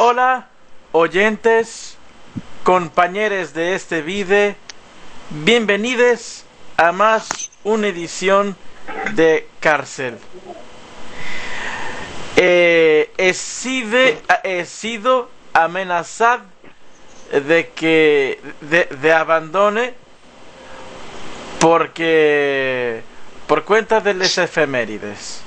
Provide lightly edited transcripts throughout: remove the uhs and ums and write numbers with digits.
Hola, oyentes, compañeros de este vídeo, bienvenidos a más una edición de Cárcel. He sido amenazado de abandone porque por cuenta de las efemérides.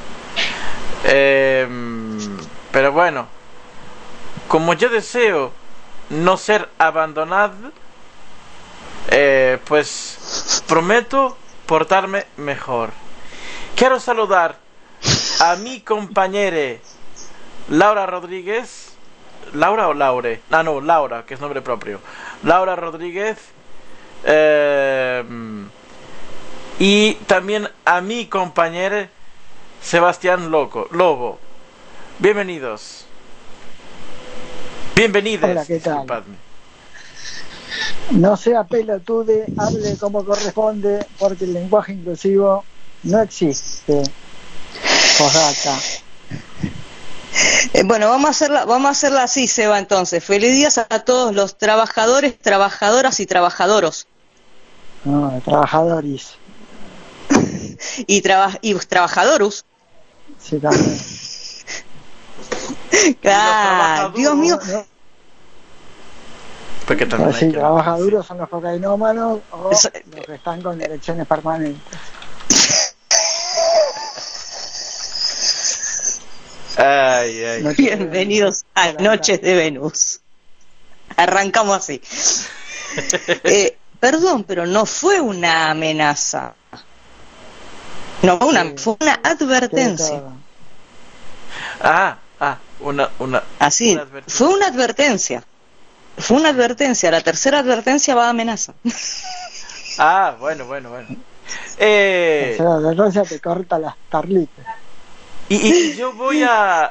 Pero bueno, como yo deseo no ser abandonado, pues prometo portarme mejor. Quiero saludar a mi compañera Laura Rodríguez. ¿Laura o Laure? Ah, no, Laura, que es nombre propio. Laura Rodríguez. Y también a mi compañero Sebastián Lobo. Bienvenidos. Bienvenidos. Hola, ¿qué tal? Disculpadme. No sea pelotude, hable como corresponde, porque el lenguaje inclusivo no existe. Posdata. Bueno, vamos a hacerla así, Seba, entonces. Feliz días a todos los trabajadores, trabajadoras y trabajadoros. No, trabajadores. y trabajadorus. Sí, también. Claro, Dios mío. No, Porque también pero sí, hay que... trabajaduros son los cocainómanos o los que están con erecciones permanentes. Ay. Bienvenidos a Noches de Venus. Arrancamos así. Perdón, pero no fue una amenaza. No, fue una advertencia. Una Así, una advertencia. fue una advertencia. Fue una advertencia. La tercera advertencia va a amenaza. Bueno. La advertencia te corta las tarlitas. Y yo voy a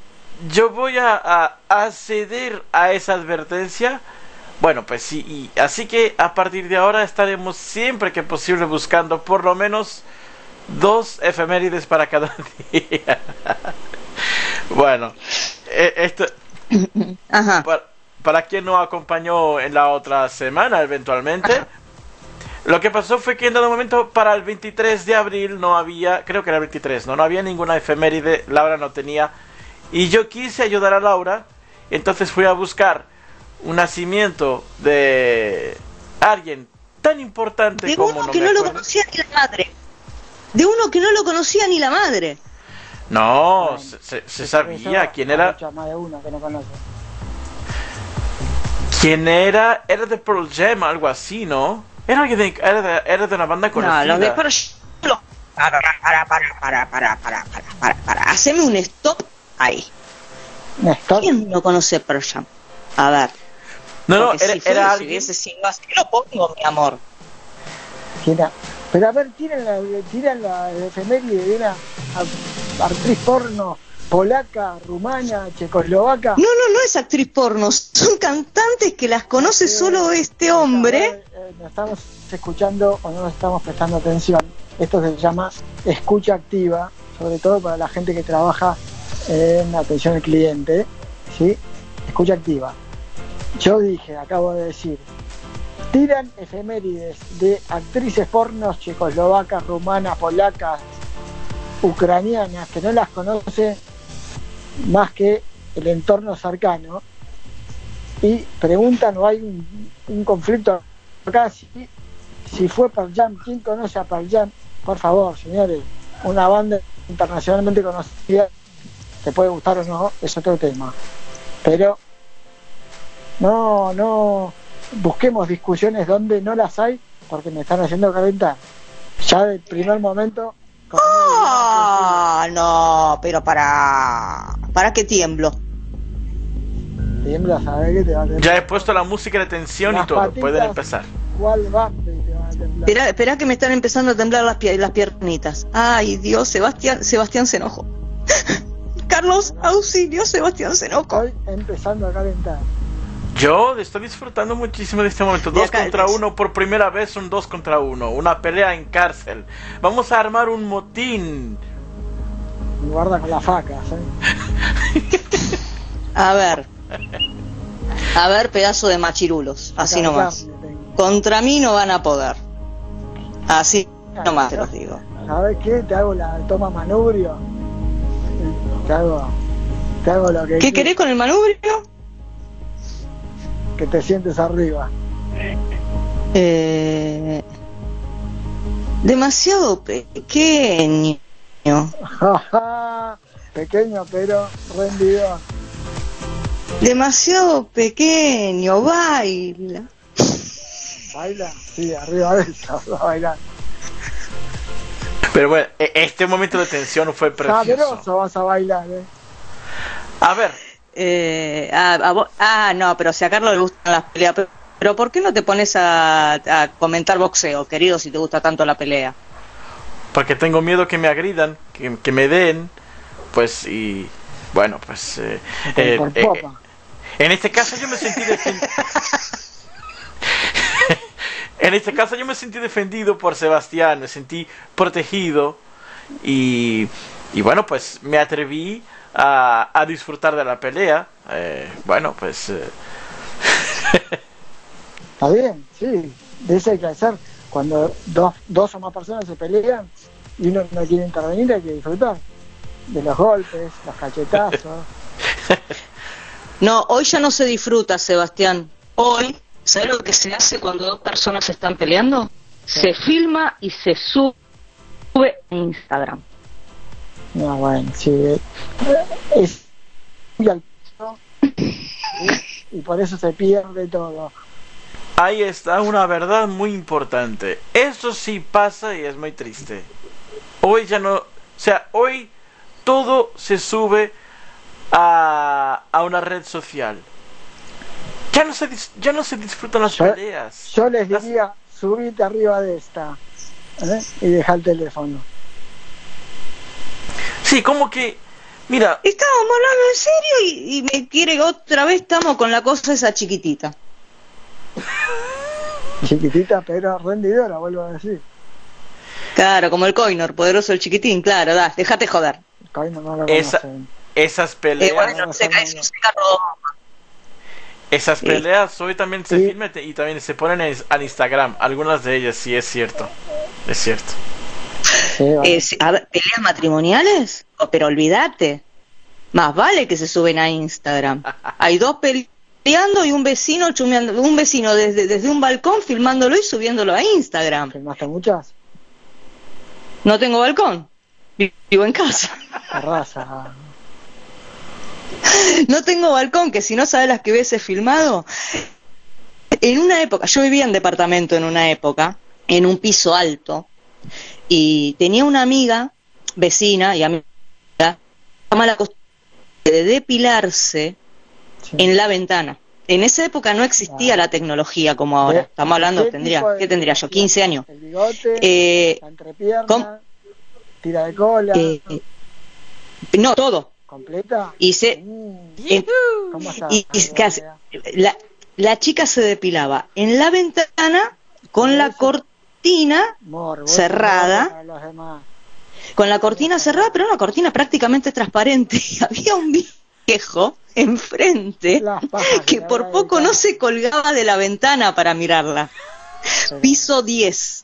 acceder a esa advertencia. Bueno, pues sí, y así que a partir de ahora estaremos siempre que posible buscando por lo menos 2 efemérides para cada día. Bueno, esto Ajá. para quien no acompañó en la otra semana eventualmente. Ajá. Lo que pasó fue que en dado momento para el 23 de abril no había, creo que era el 23, no había ninguna efeméride, Laura no tenía, y yo quise ayudar a Laura, entonces fui a buscar un nacimiento de alguien tan importante De como uno no que me no lo acuerdo. conocía ni la madre. De uno que no lo conocía ni la madre. No, Bueno, se sabía quién era. Mucha más de uno que no conoce. ¿Quién era? Era de Pearl Jam, algo así, ¿no? Era de una banda conocida. No, los de Pearl Jam. Para. Haceme un stop ahí. Néstor, ¿Quién no conoce Pearl Jam? A ver. No, Porque si era si alguien. hubiese sido así, lo pongo, mi amor. tira. Pero a ver, tiran la efeméride de una actriz porno polaca, rumana, checoslovaca. No es actriz porno. Son cantantes que las conoce solo este hombre. Nos estamos escuchando o no nos estamos prestando atención. Esto se llama escucha activa, sobre todo para la gente que trabaja en atención al cliente, ¿sí? Escucha activa. Yo acabo de decir, tiran efemérides de actrices pornos checoslovacas, rumanas, polacas, ucranianas, que no las conoce más que el entorno cercano, y preguntan o hay un conflicto acá, si fue Pearl Jam, ¿quién conoce a Pearl Jam? Por favor, señores, una banda internacionalmente conocida, te puede gustar o no, es otro tema, pero no busquemos discusiones donde no las hay, porque me están haciendo calentar ya del primer momento. No, pero para que tiemblo. Tiembla, ¿sabes qué te va a temblar? Ya he puesto la música de tensión y Las todo, patitas, pueden empezar. ¿Cuál bambi te va a temblar? Espera que me están empezando a temblar las piernitas. Ay, Dios, Sebastián se enojó. Carlos, auxilio, Sebastián se enojó. Estoy empezando a calentar. Yo estoy disfrutando muchísimo de este momento. De 2 acá, contra 1, por primera vez un 2 contra 1. Una pelea en cárcel. Vamos a armar un motín. Guarda con las facas, ¿eh? A ver, A ver, pedazo de machirulos, así Acá nomás. carne tengo. Contra mí no van a poder. Así nomás te los digo. ¿Sabes qué? Te hago la toma manubrio. Te hago lo que ¿Qué querés con el manubrio? que te sientes arriba. Demasiado pequeño. Pequeño pero rendidor. Demasiado pequeño, baila. ¿Baila? Sí, arriba de eso, va a bailar. Pero bueno, este momento de tensión fue precioso. Sabroso vas a bailar, A ver, No, pero si a Carlos le gustan las peleas, pero ¿por qué no te pones a comentar boxeo, querido, si te gusta tanto la pelea? porque tengo miedo que me agridan, que me den, pues, y bueno, pues por popa. en este caso yo me sentí defendido. En este caso yo me sentí defendido por Sebastián, me sentí protegido y bueno, pues me atreví a disfrutar de la pelea. Bueno, pues Está bien, sí. De eso hay que hacer. Cuando dos o más personas se pelean y uno no quiere intervenir, hay que disfrutar de los golpes, los cachetazos. No, hoy ya no se disfruta, Sebastián. Hoy, ¿sabes lo que se hace cuando dos personas se están peleando? Sí. Se filma y se sube a Instagram. No, bueno, sí. Es y por eso se pierde todo. ahí está una verdad muy importante. Eso sí pasa y es muy triste. Hoy ya no, o sea, hoy todo se sube a una red social. Ya no se disfrutan las peleas. Yo les diría, subite arriba de esta, y deja el teléfono. Sí, como que, mira, Estábamos hablando en serio y me quiere otra vez, estamos con la cosa esa chiquitita. Chiquitita pero rendidora, vuelvo a decir. Claro, como el Coinor, poderoso el chiquitín, claro, déjate joder. Coino no lo Esa- conocen. esas peleas, Bueno, se cae su carro. esas Sí. peleas hoy también se Sí. filman y también se ponen en Instagram. Algunas de ellas sí es cierto. Es cierto. Sí, vale. A ver, ¿peleas matrimoniales? Pero olvídate. Más vale que se suben a Instagram. Hay dos peleando y un vecino chumeando, un vecino desde un balcón filmándolo y subiéndolo a Instagram. ¿Filmaste muchas? No tengo balcón. Vivo en casa. Terraza. No tengo balcón, que si no sabes las que hubiese filmado. En una época, yo vivía en departamento en una época, en un piso alto, y tenía una amiga, vecina y amiga, mala costumbre de depilarse Sí. en la ventana. En esa época no existía la tecnología como ahora. Estamos hablando, ¿Qué tipo de ¿qué tendría yo? 15 años. El bigote, la entrepierna, ¿cómo? tira de cola, No, todo. completa. Y se... ¿Cómo está? ¿qué hace? La chica se depilaba en la ventana con la cortina Morbo, cerrada. para los demás. Con la cortina cerrada, pero una cortina prácticamente transparente. Y había un viejo enfrente Las pajas que le por habrá poco no dedicado. se colgaba de la ventana para mirarla. Piso 10.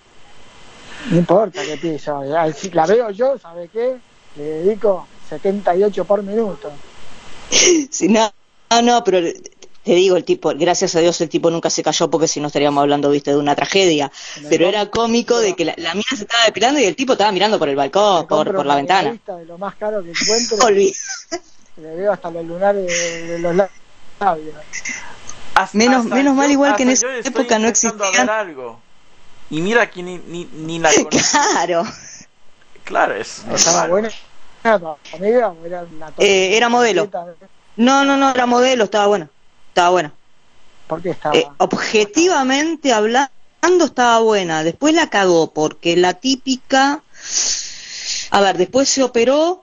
No importa qué piso. Si la veo yo, ¿sabe qué? Le dedico 78 por minuto. Sí, no, pero te digo, el tipo, gracias a Dios el tipo nunca se cayó, porque si no estaríamos hablando, viste, de una tragedia. Pero era cómico de que la mina se estaba depilando y el tipo estaba mirando por el balcón, Me compro por la una ventana. revista de lo más caro que encuentro. Le veo hasta los lunares de los labios. Menos mal, igual que en hasta esa yo estoy época no intentando existían. ver algo. Y mira que ni la conozco. Claro. Claro, es Estaba normal. buena. Amiga, o era una Era modelo. No, era modelo, estaba buena. Estaba buena. ¿Por qué estaba? Objetivamente hablando, estaba buena. Después la cagó, porque la típica. A ver, después se operó.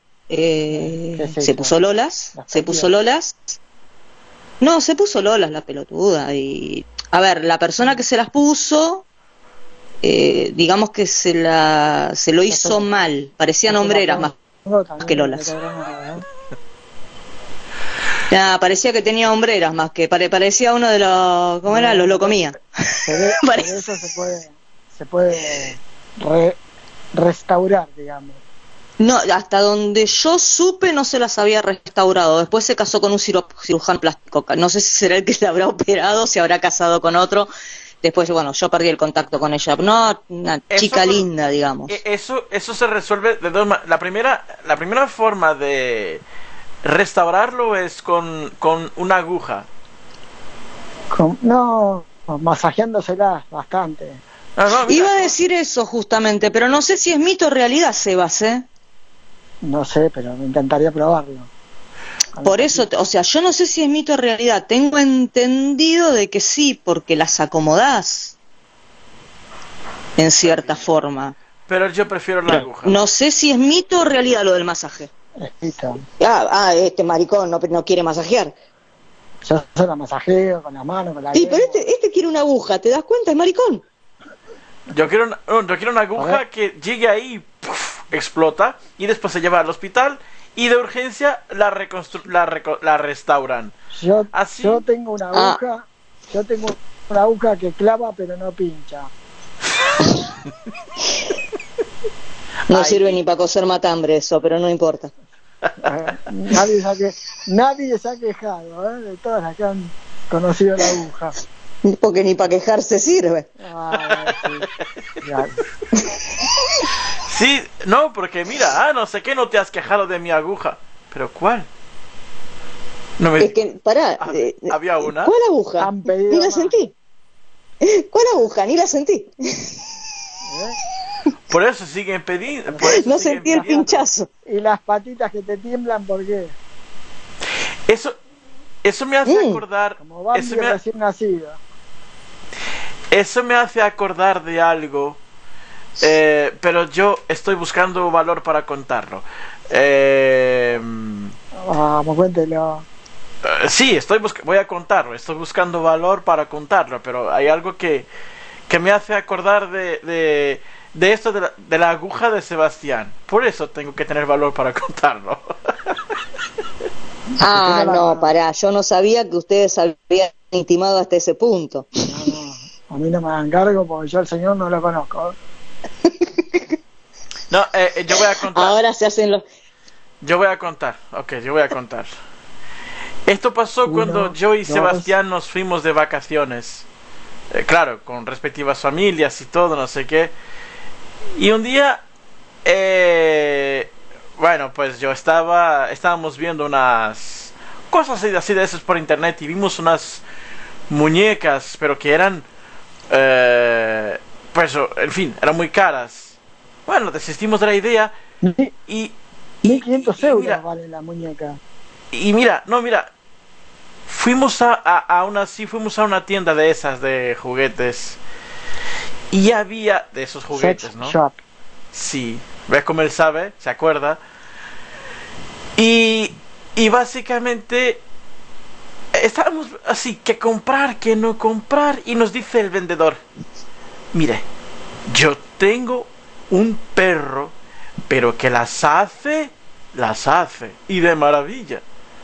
Se puso Lolas. Se puso Lolas. No, se puso Lolas la pelotuda. Y. A ver, la persona que se las puso. Digamos que se lo hizo mal. Parecían hombreras más que Lolas. Nah, parecía que tenía hombreras más que parecía uno de los, ¿cómo era? Los lo comía. Por eso se puede restaurar, digamos. No, hasta donde yo supe no se las había restaurado. Después se casó con un cirujano plástico. No sé si será el que se habrá operado, se habrá casado con otro. Después, bueno, yo perdí el contacto con ella. No, una chica linda, digamos. Eso se resuelve de dos maneras. La primera forma de restaurarlo es con una aguja. No, masajeándosela bastante. No, iba a decir eso justamente, pero no sé si es mito o realidad, Sebas, ¿eh? No sé, pero me encantaría probarlo. Por eso, o sea, yo no sé si es mito o realidad. Tengo entendido de que sí, porque las acomodás en cierta forma. Pero yo prefiero la aguja. No sé si es mito o realidad lo del masaje. Es mito. Este maricón no quiere masajear. Yo la masajeo con la mano, con la Sí, pero este quiere una aguja, ¿te das cuenta? Es maricón. Yo quiero una aguja que llegue ahí, ¡puf!, explota, y después se lleva al hospital y de urgencia la restauran. Yo tengo una aguja, que clava pero no pincha. No sirve ni para coser matambre eso, pero no importa. Nadie se ha quejado, de todas las que han conocido la aguja. Porque ni para quejarse sirve. Sí, claro. Sí, no, porque mira, no sé qué, no te has quejado de mi aguja. ¿Pero cuál? No me... Es que, pará. ¿Había una? ¿Cuál aguja? Ni la sentí. ¿Cuál aguja? Ni la sentí. Por eso siguen pidiendo. No sentí el pinchazo. Y las patitas que te tiemblan, ¿por qué? Eso me hace acordar. Como Bambi recién nacido. Eso me hace acordar de algo. Pero yo estoy buscando valor para contarlo. Vamos, cuéntelo. Sí, voy a contarlo. Estoy buscando valor para contarlo, pero hay algo que me hace acordar de esto de la aguja de Sebastián. Por eso tengo que tener valor para contarlo. No, pará. Yo no sabía que ustedes habían intimado hasta ese punto. No, a mí no me hagan cargo porque yo al señor no lo conozco. No, yo voy a contar. Ahora se hacen los... Yo voy a contar. Esto pasó cuando yo y Sebastián nos fuimos de vacaciones. Claro, con respectivas familias y todo, no sé qué. Y un día, bueno, pues estábamos viendo unas cosas así de esas por internet y vimos unas muñecas, pero que eran, pues, en fin, eran muy caras. Bueno, desistimos de la idea y 1.500 euros mira, vale la muñeca. Y mira, fuimos a una tienda de esas de juguetes y había de esos juguetes, Sex ¿no? Shop. Sí, ves cómo él sabe, se acuerda. Y básicamente estábamos así, que comprar, que no comprar, y nos dice el vendedor: mire, yo tengo un perro, pero que las hace, y de maravilla.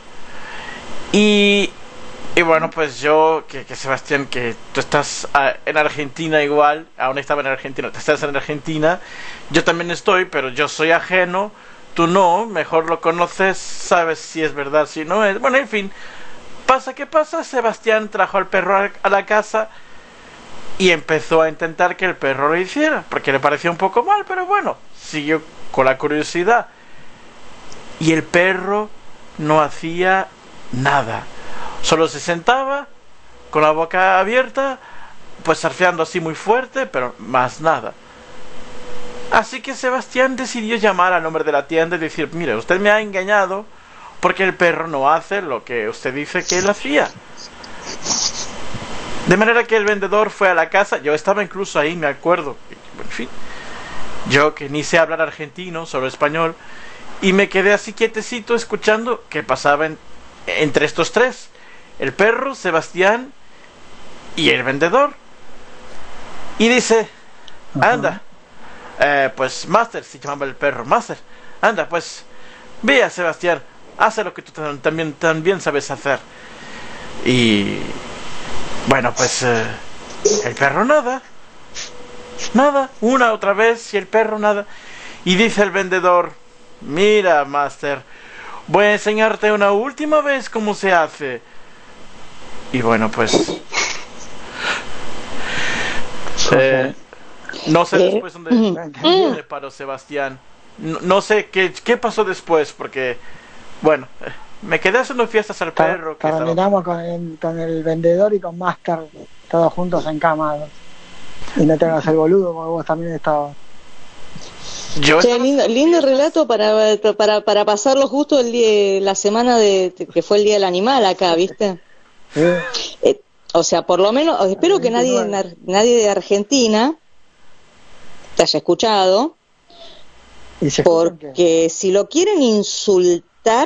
Y bueno, pues yo, que Sebastián, que tú estás en Argentina igual, aún estaba en Argentina, tú estás en Argentina, yo también estoy, pero yo soy ajeno, tú no, mejor lo conoces, sabes si es verdad, si no es. Bueno, en fin, pasa que pasa, Sebastián trajo al perro a la casa y empezó a intentar que el perro lo hiciera, porque le parecía un poco mal, pero bueno, siguió con la curiosidad. Y el perro no hacía nada. Solo se sentaba con la boca abierta, pues surfeando así muy fuerte, pero más nada. Así que Sebastián decidió llamar al hombre de la tienda y decir: mire, usted me ha engañado porque el perro no hace lo que usted dice que él hacía. De manera que el vendedor fue a la casa. Yo estaba incluso ahí, me acuerdo. En fin, yo que ni sé hablar argentino, solo español, y me quedé así quietecito escuchando qué pasaba entre estos tres: el perro, Sebastián y el vendedor. Y dice: anda, pues Master, se llamaba el perro, Master, anda, pues ve a Sebastián, hace lo que tú también sabes hacer. Y bueno, pues el perro nada, una otra vez, y el perro nada. Y dice el vendedor: mira, Master, voy a enseñarte una última vez cómo se hace. Y bueno, pues no sé después dónde paró Sebastián. No sé qué pasó después, porque bueno, me quedé haciendo fiestas al perro. Terminamos con el vendedor y con Master todos juntos encamados. Y no te hagas el boludo, porque vos también estabas. Lindo relato para pasarlo justo la semana que fue el Día del Animal acá, ¿viste? Sí. O sea, por lo menos, espero que nadie de Argentina te haya escuchado, porque si lo quieren insultar,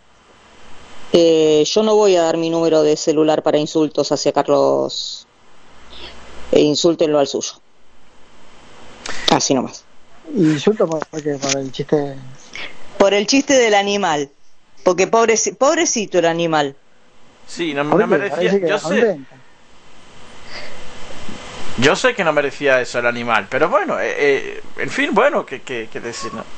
yo no voy a dar mi número de celular para insultos hacia Carlos. Insúltenlo al suyo. Así nomás. Insulto porque por el chiste. Por el chiste del animal. Porque pobrecito el animal. Sí, no merecía. Yo sé que no merecía eso el animal, pero bueno, en fin, bueno, ¿qué decir, no?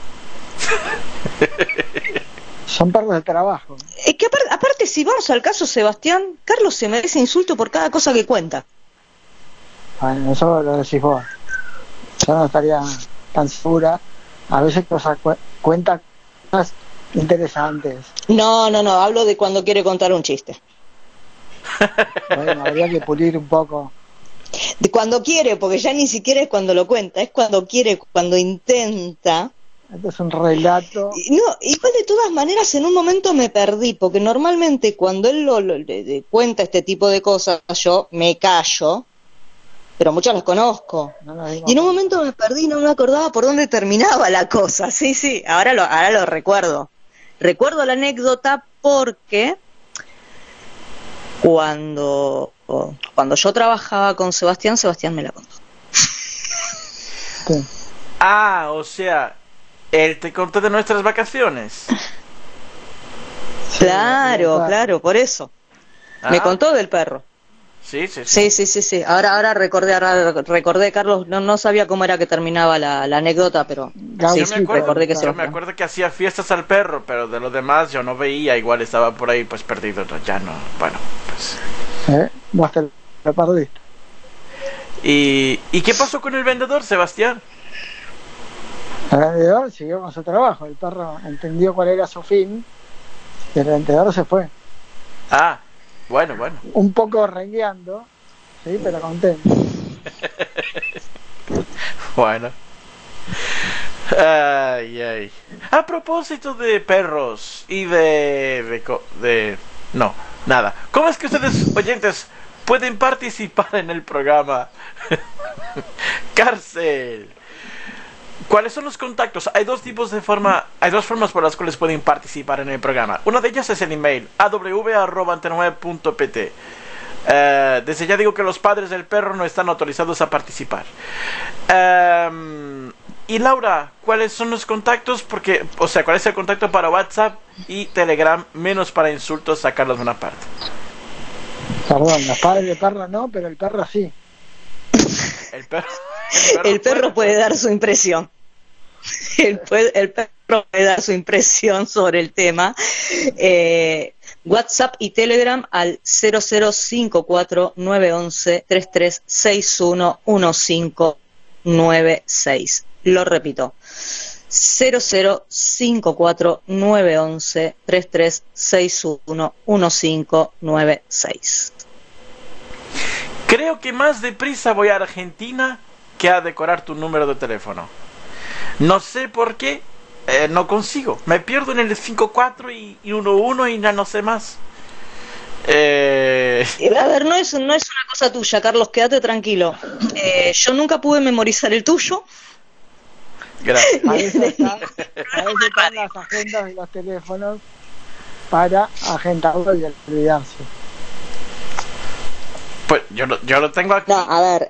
Son perros de trabajo. Es que aparte, si vamos al caso, Sebastián, Carlos se merece insulto por cada cosa que cuenta. Bueno, eso lo decís vos. Yo no estaría tan segura. A veces cosas cuenta cosas interesantes. No, hablo de cuando quiere contar un chiste. Bueno, habría que pulir un poco. De cuando quiere, porque ya ni siquiera es cuando lo cuenta, es cuando quiere, cuando intenta. Esto es un relato. No, igual de todas maneras en un momento me perdí, porque normalmente cuando él le cuenta este tipo de cosas, yo me callo, pero muchas las conozco. Y en un momento me perdí, no me acordaba por dónde terminaba la cosa. Sí, ahora lo recuerdo. Recuerdo la anécdota porque cuando yo trabajaba con Sebastián me la contó. Sí. Ah, o sea, él te contó de nuestras vacaciones. Claro, por eso. Me contó del perro. Sí. Ahora recordé, Carlos, no sabía cómo era que terminaba la anécdota, pero recordé que me acuerdo que hacía fiestas al perro, pero de lo demás yo no veía, igual estaba por ahí pues perdido, ya no, bueno, pues. Vos te lo perdiste. ¿Y qué pasó con el vendedor, Sebastián? El vendedor siguió con su trabajo, el perro entendió cuál era su fin y el vendedor se fue. Ah, bueno. Un poco rengueando, sí, pero contento. Bueno. Ay. A propósito de perros y no, nada. ¿Cómo es que ustedes, oyentes, pueden participar en el programa? Cárcel. ¿Cuáles son los contactos? Hay dos formas por las cuales pueden participar en el programa. Una de ellas es el email aw@antena9.pt. Desde ya digo que los padres del perro no están autorizados a participar. Y Laura, ¿cuáles son los contactos? ¿Cuál es el contacto para WhatsApp y Telegram, menos para insultos a Carlos Bonaparte? Perdón, los padres del perro no, pero el perro sí. El perro puede dar su impresión. El perro puede dar su impresión sobre el tema. WhatsApp y Telegram al 0054-911-3361-1596. Lo repito, 0054-911-3361-1596. Creo que más deprisa voy a Argentina que a decorar tu número de teléfono. No sé por qué, no consigo. Me pierdo en el 54 y 11 y ya no sé más. A ver, no es una cosa tuya, Carlos, quédate tranquilo. Yo nunca pude memorizar el tuyo. Gracias. A veces están las agendas de los teléfonos para agendarlo y olvidarse. Pues yo lo tengo aquí. No, a ver.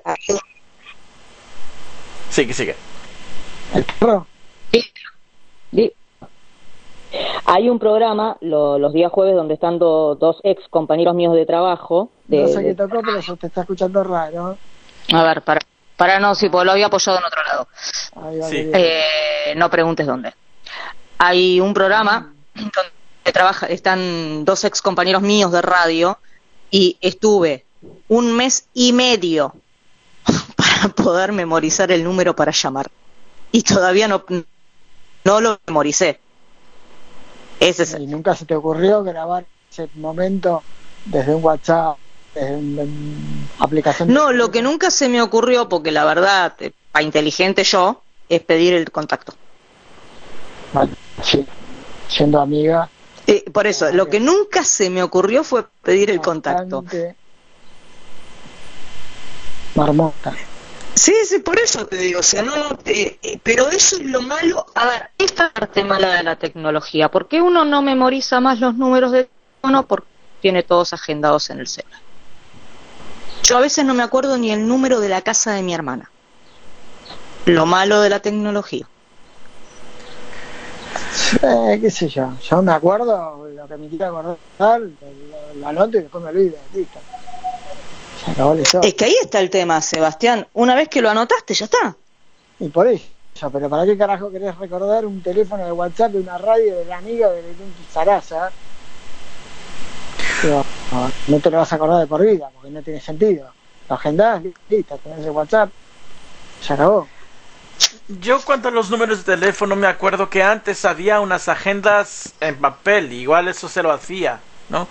Sigue. ¿El perro? A Hay un programa los días jueves donde están dos ex compañeros míos de trabajo. No sé qué tocó, pero eso te está escuchando raro. A ver, para no, sí, porque lo había apoyado en otro lado. Ahí va, Sí. No preguntes dónde. Hay un programa donde están dos ex compañeros míos de radio y estuve 1 mes y medio para poder memorizar el número para llamar. Y todavía no lo memoricé. Ese es ¿Y nunca se te ocurrió grabar ese momento desde un WhatsApp, desde una aplicación? No, lo que nunca se me ocurrió, porque la verdad, para inteligente yo, es pedir el contacto. Bueno, sí, siendo amiga. Por eso, lo que nunca se me ocurrió fue pedir el contacto. Bastante marmota. Sí, por eso te digo, o sea, no, pero eso es lo malo. A ver, esta parte mala de la tecnología, ¿por qué uno no memoriza más los números de teléfono? Porque tiene todos agendados en el celular. Yo a veces no me acuerdo ni el número de la casa de mi hermana. Lo malo de la tecnología. Qué sé yo me acuerdo lo que me quiera acordar, lo anoto y después me olvido, listo. Se acabó la historia. Es que ahí está el tema, Sebastián. Una vez que lo anotaste, ya está. Y por eso, pero ¿para qué carajo querés recordar un teléfono de WhatsApp, de una radio, del amigo, de un zaraza? No te lo vas a acordar de por vida, porque no tiene sentido. Lo agendás, listo, tenés el WhatsApp, se acabó. Yo cuanto a los números de teléfono me acuerdo que antes había unas agendas en papel, igual eso se lo hacía, ¿no?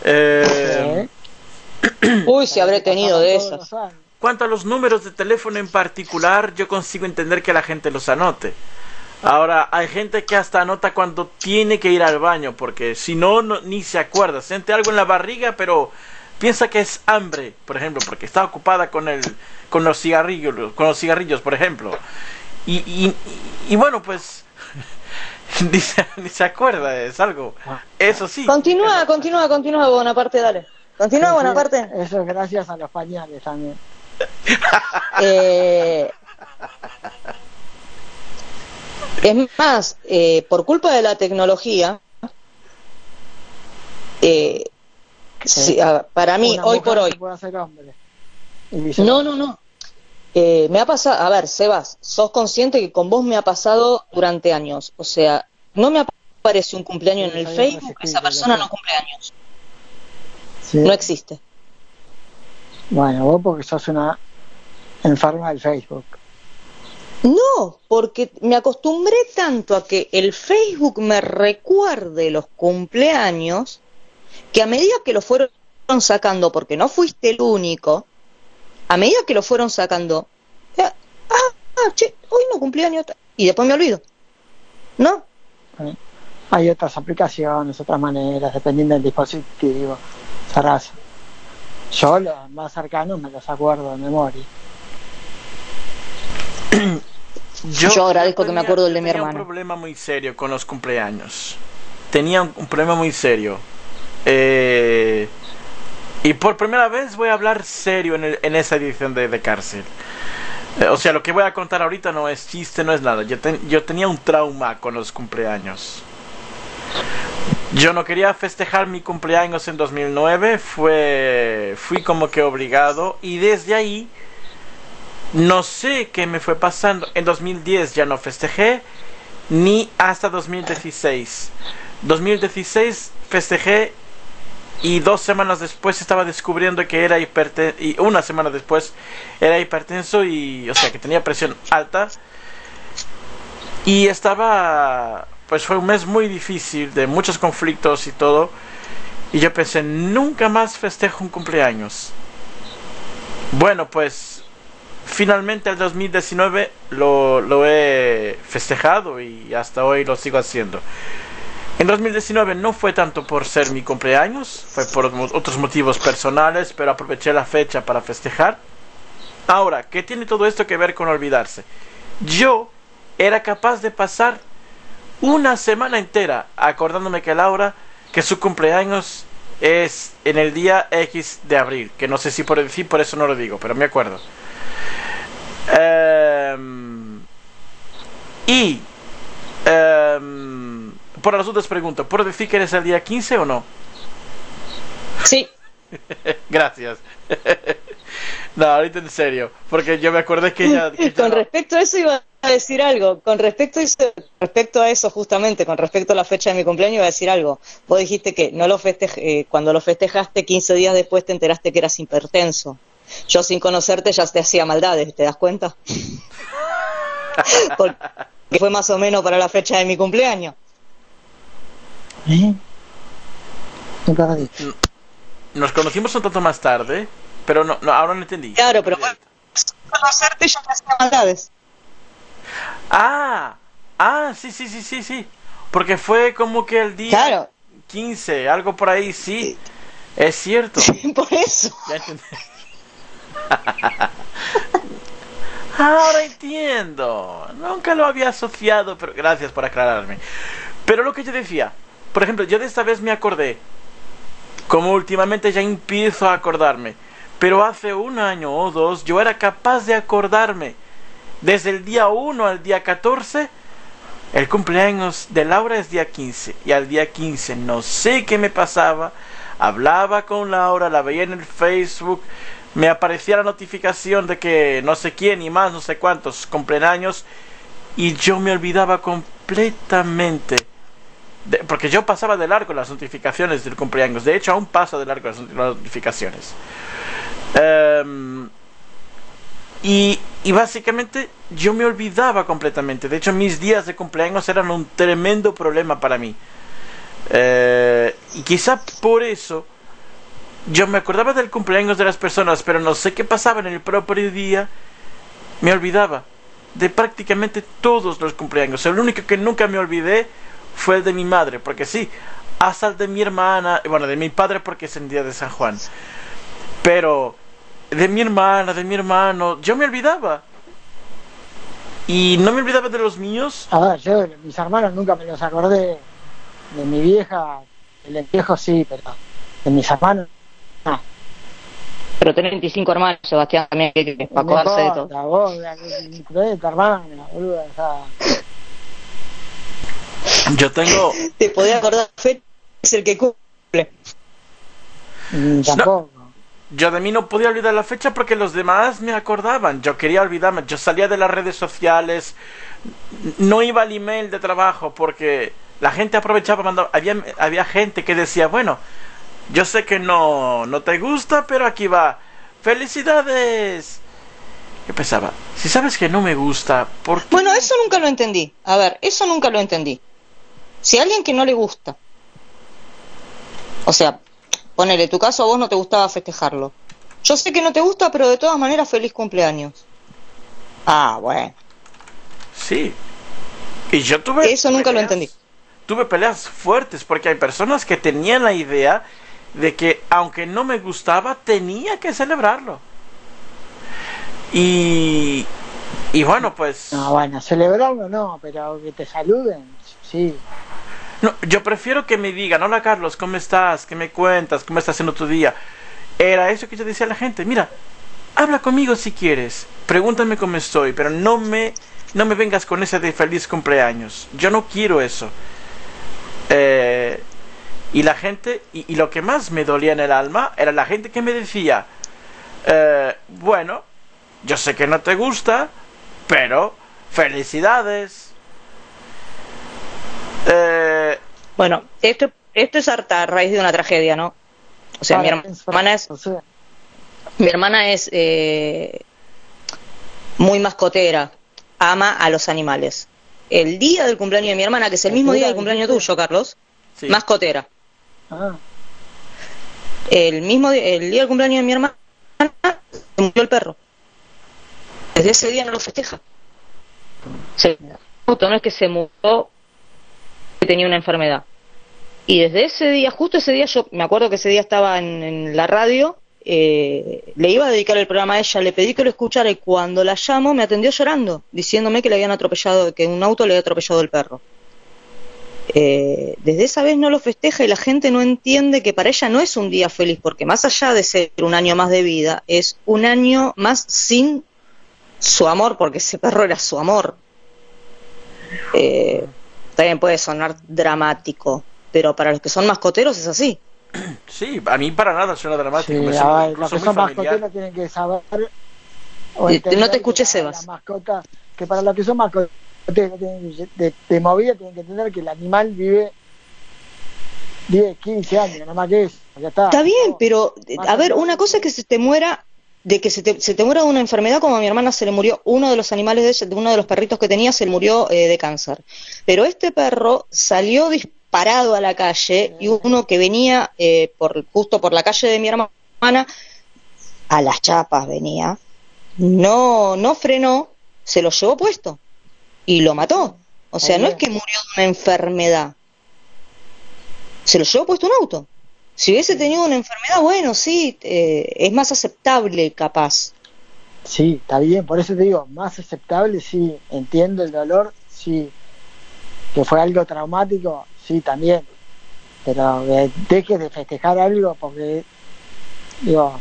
Uy, si habré tenido de esas. Cuanto a los números de teléfono en particular, yo consigo entender que la gente los anote. Ahora, hay gente que hasta anota cuando tiene que ir al baño, porque si no, ni se acuerda. Siente algo en la barriga, pero piensa que es hambre, por ejemplo, porque está ocupada con los cigarrillos, por ejemplo. Y bueno, pues ni se acuerda, es algo. Eso sí. Continúa, Bonaparte, dale. Continúa, Sí, Bonaparte. Eso es gracias a los pañales también. Es más, por culpa de la tecnología, para mí, hoy por hoy. Puede ser hombre. No. Me ha pasado, a ver, Sebas, sos consciente que con vos me ha pasado durante años. O sea, no me aparece un cumpleaños en el Facebook, esa persona no cumple años. Sí. No existe. Bueno, vos porque sos una enferma del Facebook. No, porque me acostumbré tanto a que el Facebook me recuerde los cumpleaños, que a medida que lo fueron sacando, porque no fuiste el único, a medida que lo fueron sacando, che, hoy no cumpleaños, y después me olvido. ¿No? Hay otras aplicaciones, otras maneras, dependiendo del dispositivo. Zaraza. Yo los más cercanos me los acuerdo de memoria. Yo agradezco que me acuerdo el de mi hermano. Tenía un problema muy serio con los cumpleaños. Tenía un problema muy serio. Y por primera vez voy a hablar serio en esa edición de Cárcel. O sea, lo que voy a contar ahorita no es chiste, no es nada. Yo tenía un trauma con los cumpleaños. Yo no quería festejar mi cumpleaños en 2009. Fui como que obligado. Y desde ahí, no sé qué me fue pasando. En 2010 ya no festejé. Ni hasta 2016. 2016 festejé. Y 2 semanas después estaba descubriendo que era hipertenso. Y 1 semana después era hipertenso. Y, o sea, que tenía presión alta. Y estaba... Pues fue un mes muy difícil, de muchos conflictos y todo. Y yo pensé, nunca más festejo un cumpleaños. Bueno, pues finalmente el 2019 lo he festejado y hasta hoy lo sigo haciendo. En 2019 no fue tanto por ser mi cumpleaños, fue por otros motivos personales, pero aproveché la fecha para festejar. Ahora, ¿qué tiene todo esto que ver con olvidarse? Yo era capaz de pasar 1 semana entera acordándome que su cumpleaños es en el día X de abril, que no sé si por decir, por eso no lo digo, pero me acuerdo. por las dudas pregunto, ¿puedo decir que eres el día 15 o no? Sí. Gracias. No, ahorita en serio, porque yo me acordé que ya... Con respecto a eso iba a decir algo, con respecto a eso justamente, con respecto a la fecha de mi cumpleaños iba a decir algo. Vos dijiste que no lo cuando lo festejaste 15 días después te enteraste que eras hipertenso. Yo sin conocerte ya te hacía maldades, ¿te das cuenta? Porque fue más o menos para la fecha de mi cumpleaños. Nos conocimos un tanto más tarde, pero no, ahora no entendí. Claro, pero bueno, sin conocerte ya te hacía maldades. Sí. Porque fue como que el día 15, algo por ahí, sí. Es cierto. Por eso. Ya entendí. Ahora entiendo. Nunca lo había asociado, pero gracias por aclararme. Pero lo que yo decía, por ejemplo, yo de esta vez me acordé, como últimamente ya empiezo a acordarme, pero hace 1 año o 2 yo era capaz de acordarme. Desde el día 1 al día 14, el cumpleaños de Laura es día 15. Y al día 15 no sé qué me pasaba. Hablaba con Laura, la veía en el Facebook, me aparecía la notificación de que no sé quién y más, no sé cuántos cumpleaños, y yo me olvidaba completamente. Porque yo pasaba de largo las notificaciones del cumpleaños. De hecho, aún paso de largo las notificaciones. Y básicamente yo me olvidaba completamente. De hecho, mis días de cumpleaños eran un tremendo problema para mí. Y quizá por eso yo me acordaba del cumpleaños de las personas, pero no sé qué pasaba en el propio día. Me olvidaba de prácticamente todos los cumpleaños. El único que nunca me olvidé fue el de mi madre, porque sí, hasta el de mi hermana, bueno, de mi padre porque es el día de San Juan, pero de mi hermana, de mi hermano, yo me olvidaba. Y no me olvidaba de los míos. A ver, yo de mis hermanos nunca me los acordé. De mi vieja, el viejo sí, pero de mis hermanos no. Pero tenés 25 hermanos, Sebastián, también para acordarse de todo. Vos, tu hermana, boluda, o sea... Yo tengo... Te podía acordar, es el que cumple. Tampoco. No, yo de mí no podía olvidar la fecha porque los demás me acordaban. Yo quería olvidarme. Yo salía de las redes sociales, no iba al email de trabajo porque la gente aprovechaba, había gente que decía, bueno, yo sé que no te gusta, pero aquí va, ¡felicidades! Yo pensaba, si sabes que no me gusta, ¿por qué? Bueno, eso nunca lo entendí. A ver, eso nunca lo entendí. Si a alguien que no le gusta, o sea, ponele, tu caso a vos no te gustaba festejarlo. Yo sé que no te gusta, pero de todas maneras, feliz cumpleaños. Ah, bueno. Sí. Y yo tuve... Eso nunca lo entendí. Tuve peleas fuertes porque hay personas que tenían la idea de que aunque no me gustaba, tenía que celebrarlo. Y bueno, pues... No, bueno, celebrarlo no, pero que te saluden, sí. No, yo prefiero que me digan, hola Carlos, ¿cómo estás? ¿Qué me cuentas? ¿Cómo estás haciendo tu día? Era eso que yo decía a la gente, mira, habla conmigo si quieres, pregúntame cómo estoy, pero no me vengas con ese de feliz cumpleaños. Yo no quiero eso. Y la gente, y lo que más me dolía en el alma, era la gente que me decía, bueno, yo sé que no te gusta, pero felicidades. Bueno, esto es harta a raíz de una tragedia, ¿no? O sea, mi hermana es muy mascotera, ama a los animales. El día del cumpleaños de mi hermana, que es el mismo día del cumpleaños tuyo, Carlos, sí. Mascotera. El día del cumpleaños de mi hermana se murió el perro. Desde ese día no lo festeja. No es que se murió, que tenía una enfermedad. Y desde ese día, justo ese día, yo me acuerdo que ese día estaba en la radio, le iba a dedicar el programa a ella, le pedí que lo escuchara y cuando la llamo me atendió llorando, diciéndome que le habían atropellado, que un auto le había atropellado el perro. Desde esa vez no lo festeja y la gente no entiende que para ella no es un día feliz, porque más allá de ser un año más de vida, es un año más sin su amor, porque ese perro era su amor. También puede sonar dramático, pero para los que son mascoteros es así. Sí, a mí para nada suena dramático. Sí, los que son mascoteros tienen que saber. No te escuché, Sebas. La mascota, que para los que son mascoteros de movida tienen que entender que el animal vive 10, 15 años, nada más que eso. Ya está. Está bien, pero a ver, una cosa es que se te muera, de que se te muera de una enfermedad, como a mi hermana se le murió uno de los animales de uno de los perritos que tenía, se le murió de cáncer. Pero este perro salió disparado a la calle y uno que venía justo por la calle de mi hermana, a las chapas venía, no frenó, se lo llevó puesto y lo mató. O sea, no es que murió de una enfermedad, se lo llevó puesto un auto. Si hubiese tenido una enfermedad, bueno, sí, es más aceptable, capaz. Sí, está bien, por eso te digo, más aceptable, sí, entiendo el dolor, sí, que fue algo traumático, sí, también, pero dejes de festejar algo porque, digo,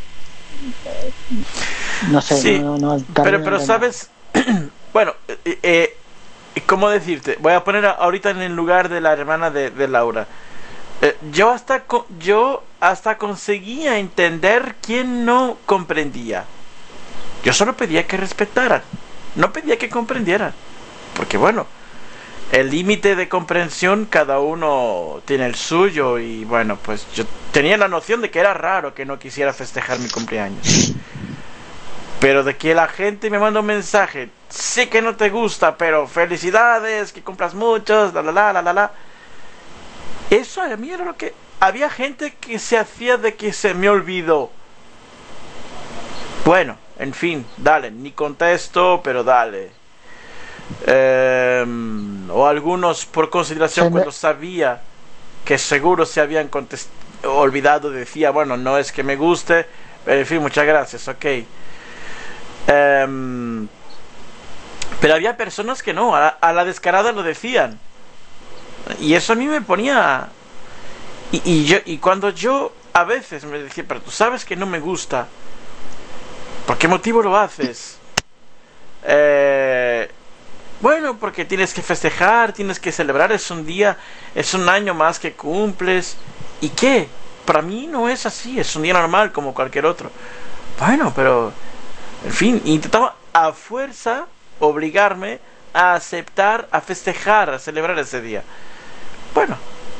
no sé, sí, no pero sabes, bueno, ¿cómo decirte? Voy a poner ahorita en el lugar de la hermana de Laura. Yo hasta conseguía entender quién no comprendía. Yo solo pedía que respetaran, no pedía que comprendieran, porque bueno, el límite de comprensión cada uno tiene el suyo, y bueno, pues yo tenía la noción de que era raro que no quisiera festejar mi cumpleaños, pero de que la gente me manda un mensaje, sé que no te gusta, pero felicidades, que cumplas muchos, la. Eso a mí era lo que... Había gente que se hacía de que se me olvidó. Bueno, en fin, dale, ni contesto, pero dale. O algunos por consideración cuando sabía que seguro se habían olvidado, decía, bueno, no es que me guste, pero en fin, muchas gracias, ok. Pero había personas que no, a la descarada lo decían. Y eso a mí me ponía... Y cuando yo a veces me decía, pero tú sabes que no me gusta, ¿por qué motivo lo haces? Bueno, porque tienes que festejar, tienes que celebrar, es un día, es un año más que cumples. ¿Y qué? Para mí no es así, es un día normal como cualquier otro. Bueno, pero... En fin, intentaba a fuerza obligarme a aceptar, a festejar, a celebrar ese día. Bueno,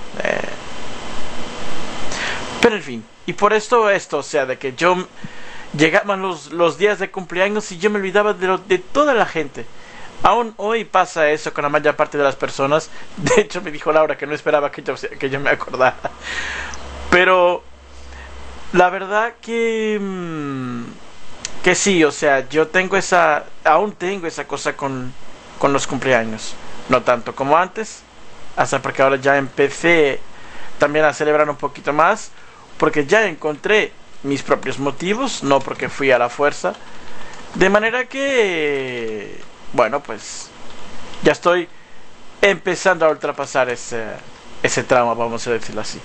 pero en fin, y por esto, o sea, de que yo llegaban los días de cumpleaños y yo me olvidaba de toda la gente. Aún hoy pasa eso con la mayor parte de las personas. De hecho, me dijo Laura que no esperaba que yo me acordara. Pero la verdad que sí, o sea, yo aún tengo esa cosa con los cumpleaños. No tanto como antes, hasta porque ahora ya empecé también a celebrar un poquito más, porque ya encontré mis propios motivos, no porque fui a la fuerza. De manera que, bueno, pues ya estoy empezando a ultrapasar ese trauma, vamos a decirlo así.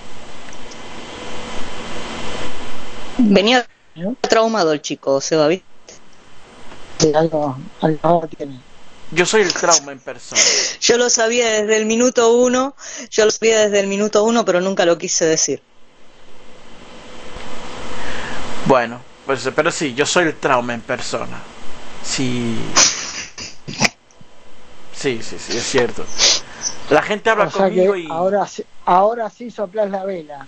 Venía traumado el chico, Seba, ¿viste? Sí, algo tiene. Yo soy el trauma en persona. Yo lo sabía desde el minuto uno, pero nunca lo quise decir. Bueno, pues, pero sí, yo soy el trauma en persona. Sí, es cierto. La gente habla conmigo y... Ahora sí soplas la vela.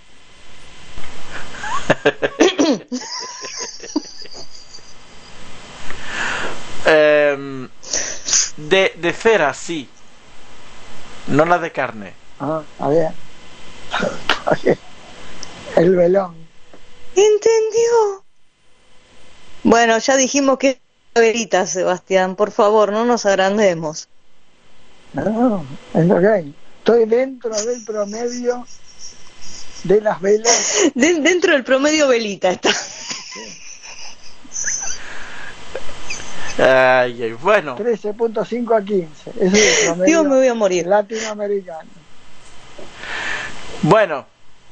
De cera, sí. No la de carne. Ah, a ver. El velón. ¿Entendió? Bueno, ya dijimos que es velita, Sebastián. Por favor, no nos agrandemos. No, es lo que hay. Estoy dentro del promedio de las velas. Dentro del promedio velita está. Ay, bueno. 13.5 a 15. Ese es el promedio. Dios, me voy a morir. Latinoamericano. Bueno.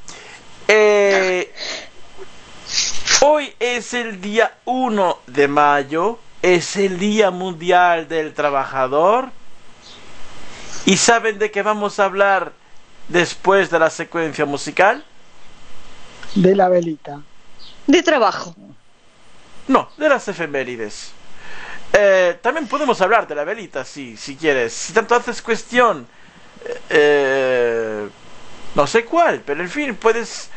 Hoy es el día 1 de mayo. Es el Día Mundial del Trabajador. ¿Y saben de qué vamos a hablar después de la secuencia musical? De la velita. De trabajo. No, de las efemérides. También podemos hablar de la velita, si quieres. Si tanto haces cuestión, no sé cuál, pero en fin, puedes,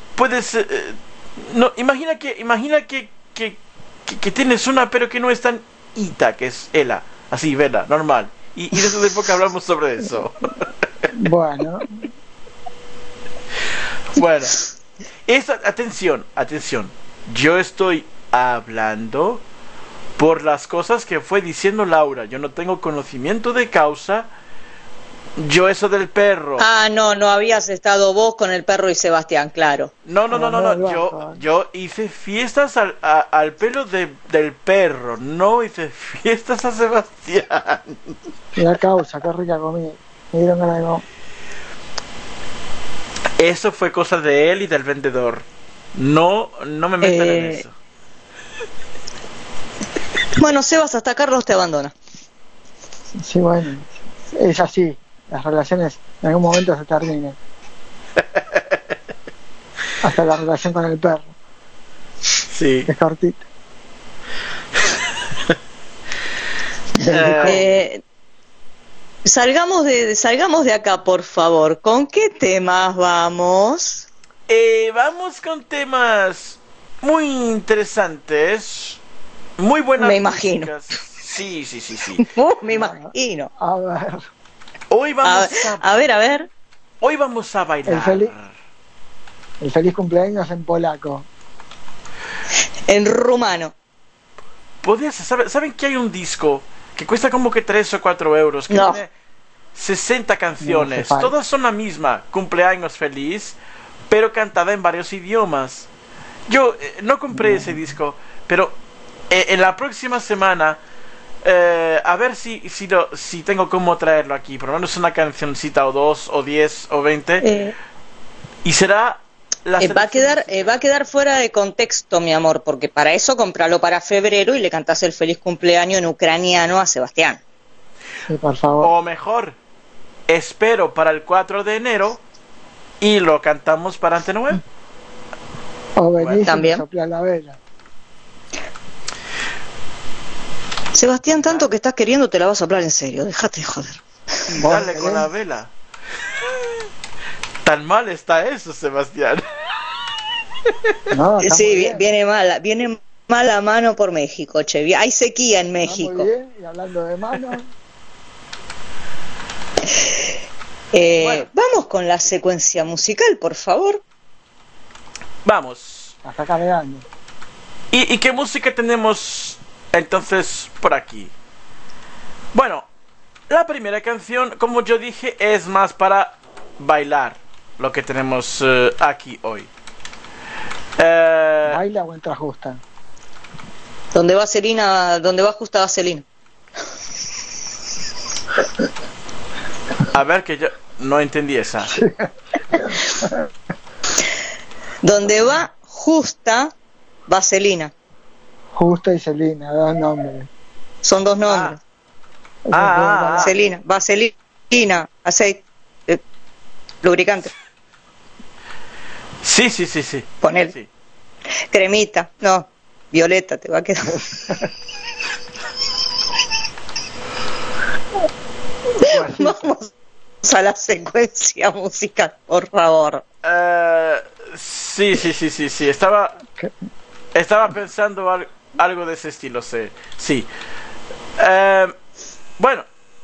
no, imagina que tienes una, pero que no es tan ita, que es ela, así, vela, normal. Y dentro de poco hablamos sobre eso. Bueno. Bueno, atención. Yo estoy hablando por las cosas que fue diciendo Laura. Yo no tengo conocimiento de causa. Yo eso del perro. Ah, no habías estado vos con el perro y Sebastián, claro. No. Yo hice fiestas al pelo del perro. No hice fiestas a Sebastián. La causa, qué rica comida. Me dieron ganas de comer. Eso fue cosa de él y del vendedor. No me metan en eso. Bueno, Sebas, hasta Carlos te abandona. Sí, bueno. Es así. Las relaciones en algún momento se terminan. Hasta la relación con el perro. Sí. Es cortita. Salgamos de acá, por favor. ¿Con qué temas vamos? Vamos con temas muy interesantes. Muy buenas. Me imagino. Sí. Me imagino. A ver. Hoy vamos a ver. Hoy vamos a bailar. El feliz cumpleaños en polaco. En rumano. ¿Saben que hay un disco que cuesta como que 3 o 4 euros? Que tiene 60 canciones. Todas son la misma. Cumpleaños feliz, pero cantada en varios idiomas. Yo no compré ese disco, pero en la próxima semana a ver si tengo cómo traerlo aquí. Por lo menos una cancioncita o 2 o 10 o 20. Y será va a quedar fuera de contexto, mi amor, porque para eso compralo para febrero y le cantás el feliz cumpleaños en ucraniano a Sebastián. Sí, por favor. O mejor, espero para el 4 de enero y lo cantamos para Ante Noel. O venís también. y soplar la vela. Sebastián, tanto que estás queriendo te la vas a soplar en serio, déjate de joder. Dale con la vela. Tan mal está eso, Sebastián. No, sí, viene mala mano por México, che. Hay sequía en México. Muy bien, y hablando de mano. Bueno. Vamos con la secuencia musical, por favor. Vamos. Hasta cargando. ¿Y qué música tenemos entonces por aquí? Bueno, la primera canción, como yo dije, es más para bailar lo que tenemos aquí hoy. ¿Baila o entra justa? ¿Dónde va justa Vaselina? A ver, que yo no entendí esa. ¿Dónde va justa Vaselina? Justa y Celina, dos nombres. Son dos nombres. Vaselina, aceite, lubricante. Sí. Ponele. Sí. Cremita, no, violeta te va a quedar. Vamos a la secuencia musical, por favor. Sí. Estaba pensando algo de ese estilo, sí. Bueno,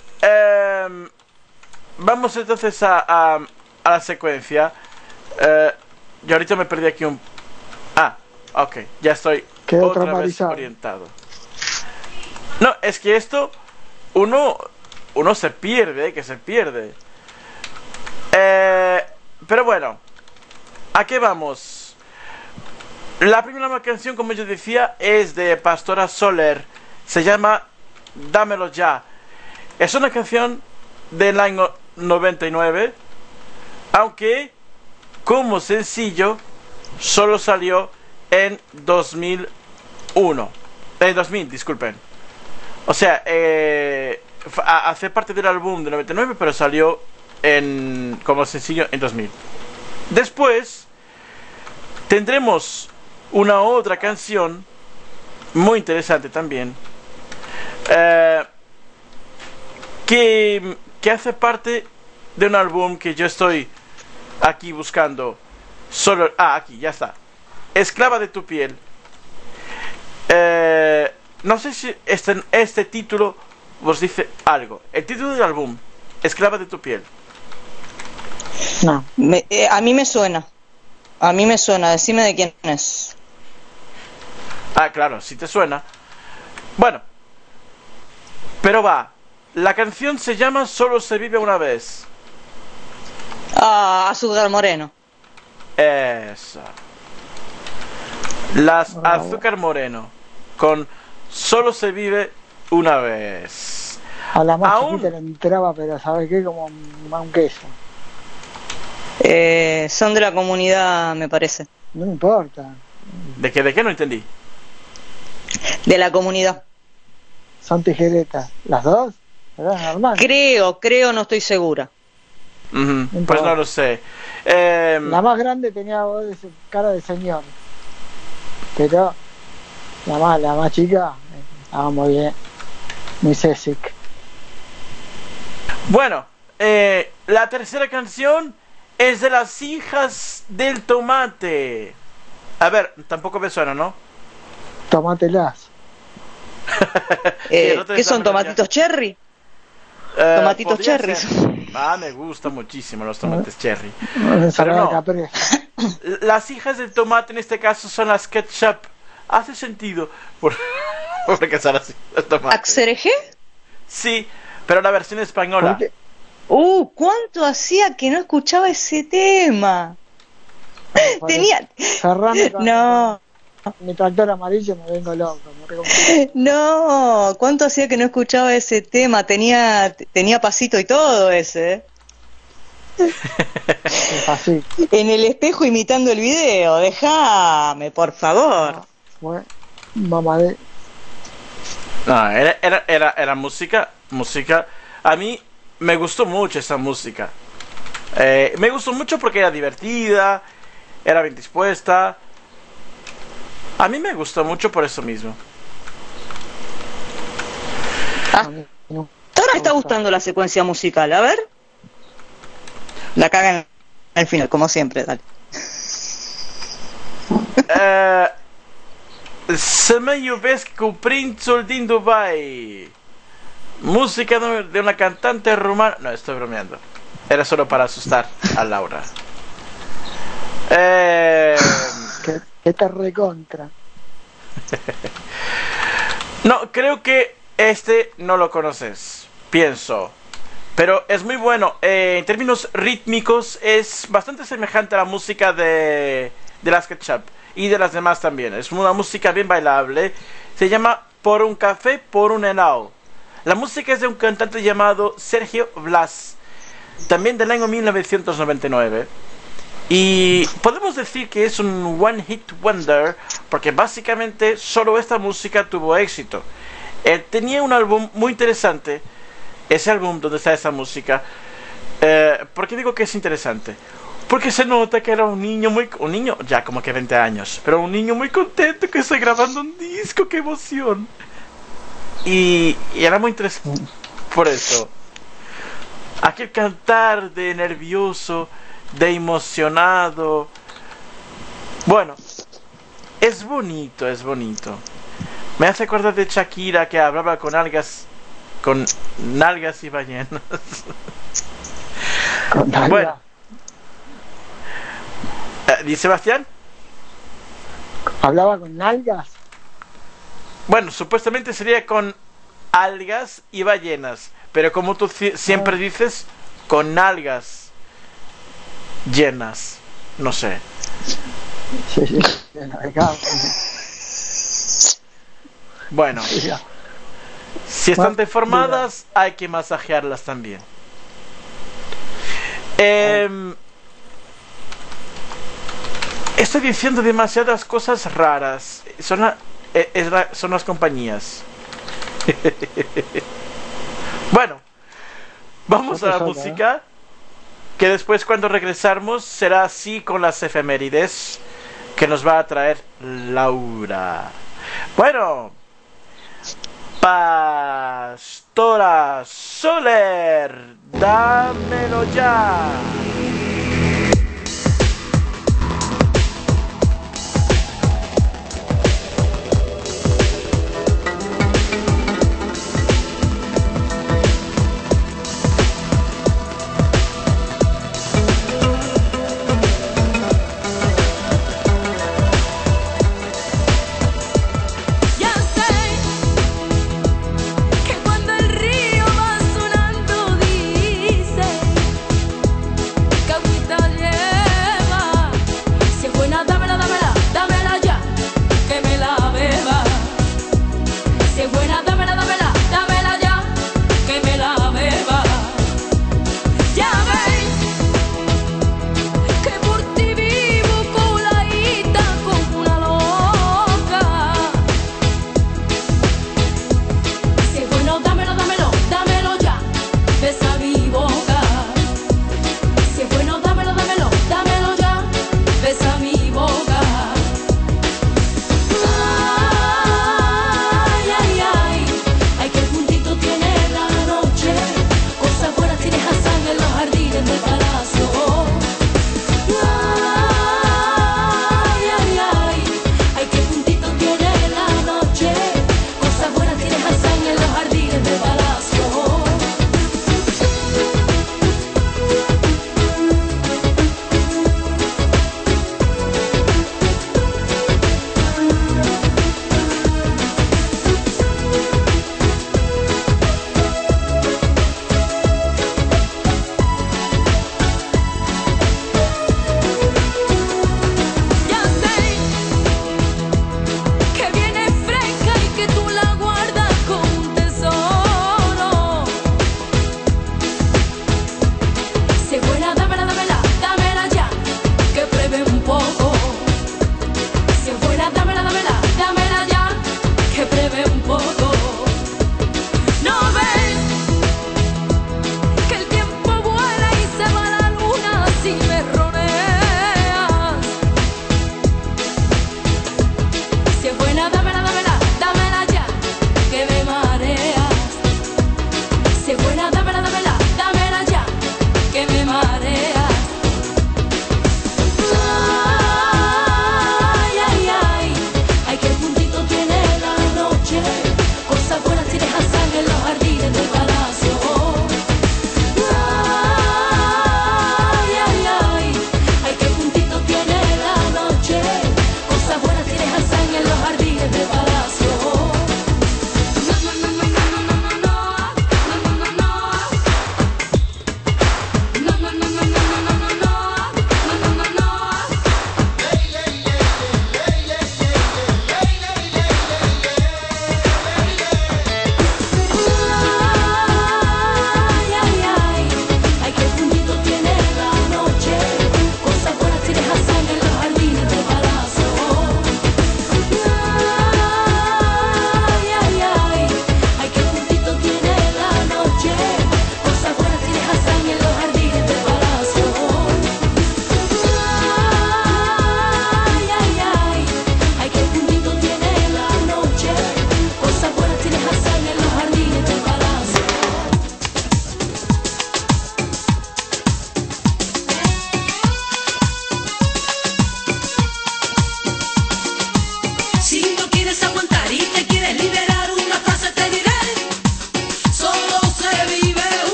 vamos entonces a la secuencia. Yo ahorita me perdí aquí ok, ya estoy otra vez orientado. No, es que esto uno se pierde, pero bueno, ¿a qué vamos? La primera canción, como yo decía, es de Pastora Soler. Se llama Dámelo Ya. Es una canción del año 99, aunque como sencillo solo salió en 2000, disculpen. O sea, hace parte del álbum de 99, pero salió como sencillo en 2000. Después tendremos una otra canción muy interesante también, que hace parte de un álbum que yo estoy aquí buscando. Aquí, ya está. Esclava de tu piel. No sé si este título os dice algo. El título del álbum, Esclava de tu piel. No. A mí me suena. Decime de quién es. Claro, si te suena. Bueno, pero va. La canción se llama Solo se vive una vez. Azúcar Moreno. Esa. Azúcar Moreno. Con Solo se vive una vez. A la más chiquita le entraba, pero ¿sabes qué? Como un queso. Son de la comunidad, me parece. No me importa. ¿De qué no entendí? De la comunidad. Son tijeretas. ¿Las dos? ¿Verdad? Normal. Creo, no estoy segura. Pues no lo sé. La más grande tenía cara de señor. Pero la más chica estaba muy bien. Muy Césic. Bueno, la tercera canción es de Las Hijas del Tomate. A ver, tampoco me suena, ¿no? Tomátelas. ¿Qué son, tomatitos cherry? Tomatitos cherry. Me gustan muchísimo los tomates cherry. Pero no. Las Hijas del Tomate en este caso son las Ketchup. Hace sentido porque son así los tomates. ¿Axereje? Sí, pero la versión española. ¿Cuánto hacía que no escuchaba ese tema? Tenía... No. Mi tractor amarillo me vengo loco. No, ¿cuánto hacía que no escuchaba ese tema? Tenía pasito y todo ese. En el espejo imitando el video. Déjame, por favor. Bueno, mamá de... No, era música. A mí me gustó mucho esa música. Me gustó mucho porque era divertida, era bien dispuesta. A mí me gustó mucho por eso mismo. Ahora me está gustando la secuencia musical, a ver. La cagan al final, como siempre, dale. Se me iubesc prințul din Dubai. Música de una cantante rumana. No, estoy bromeando. Era solo para asustar a Laura. Que te recontra. No, creo que este no lo conoces. Pienso. Pero es muy bueno. En términos rítmicos es bastante semejante a la música de las Ketchup. Y de las demás también. Es una música bien bailable. Se llama Por un café, por un helado. La música es de un cantante llamado Sergio Blas. También del año 1999. Y podemos decir que es un one hit wonder, porque básicamente solo esta música tuvo éxito. Tenía un álbum muy interesante, ese álbum donde está esa música. ¿Por qué digo que es interesante? Porque se nota que era un niño ya como que 20 años, pero un niño muy contento que está grabando un disco, ¡qué emoción! Y era muy interesante por eso. Aquel cantar de nervioso, de emocionado. Bueno, es bonito. Me hace acordar de Shakira, que hablaba con nalgas y ballenas. Bueno, ¿y Sebastián? ¿Hablaba con nalgas? Bueno, supuestamente sería con algas y ballenas, pero como tú siempre dices, con nalgas llenas, no sé. Sí. Bueno, si están deformadas, hay que masajearlas también. Estoy diciendo demasiadas cosas raras. Son las compañías. Bueno, vamos a la música, que después cuando regresamos será así con las efemérides que nos va a traer Laura. Bueno, Pastora Soler, dámelo ya. Cuando el río va sonando dice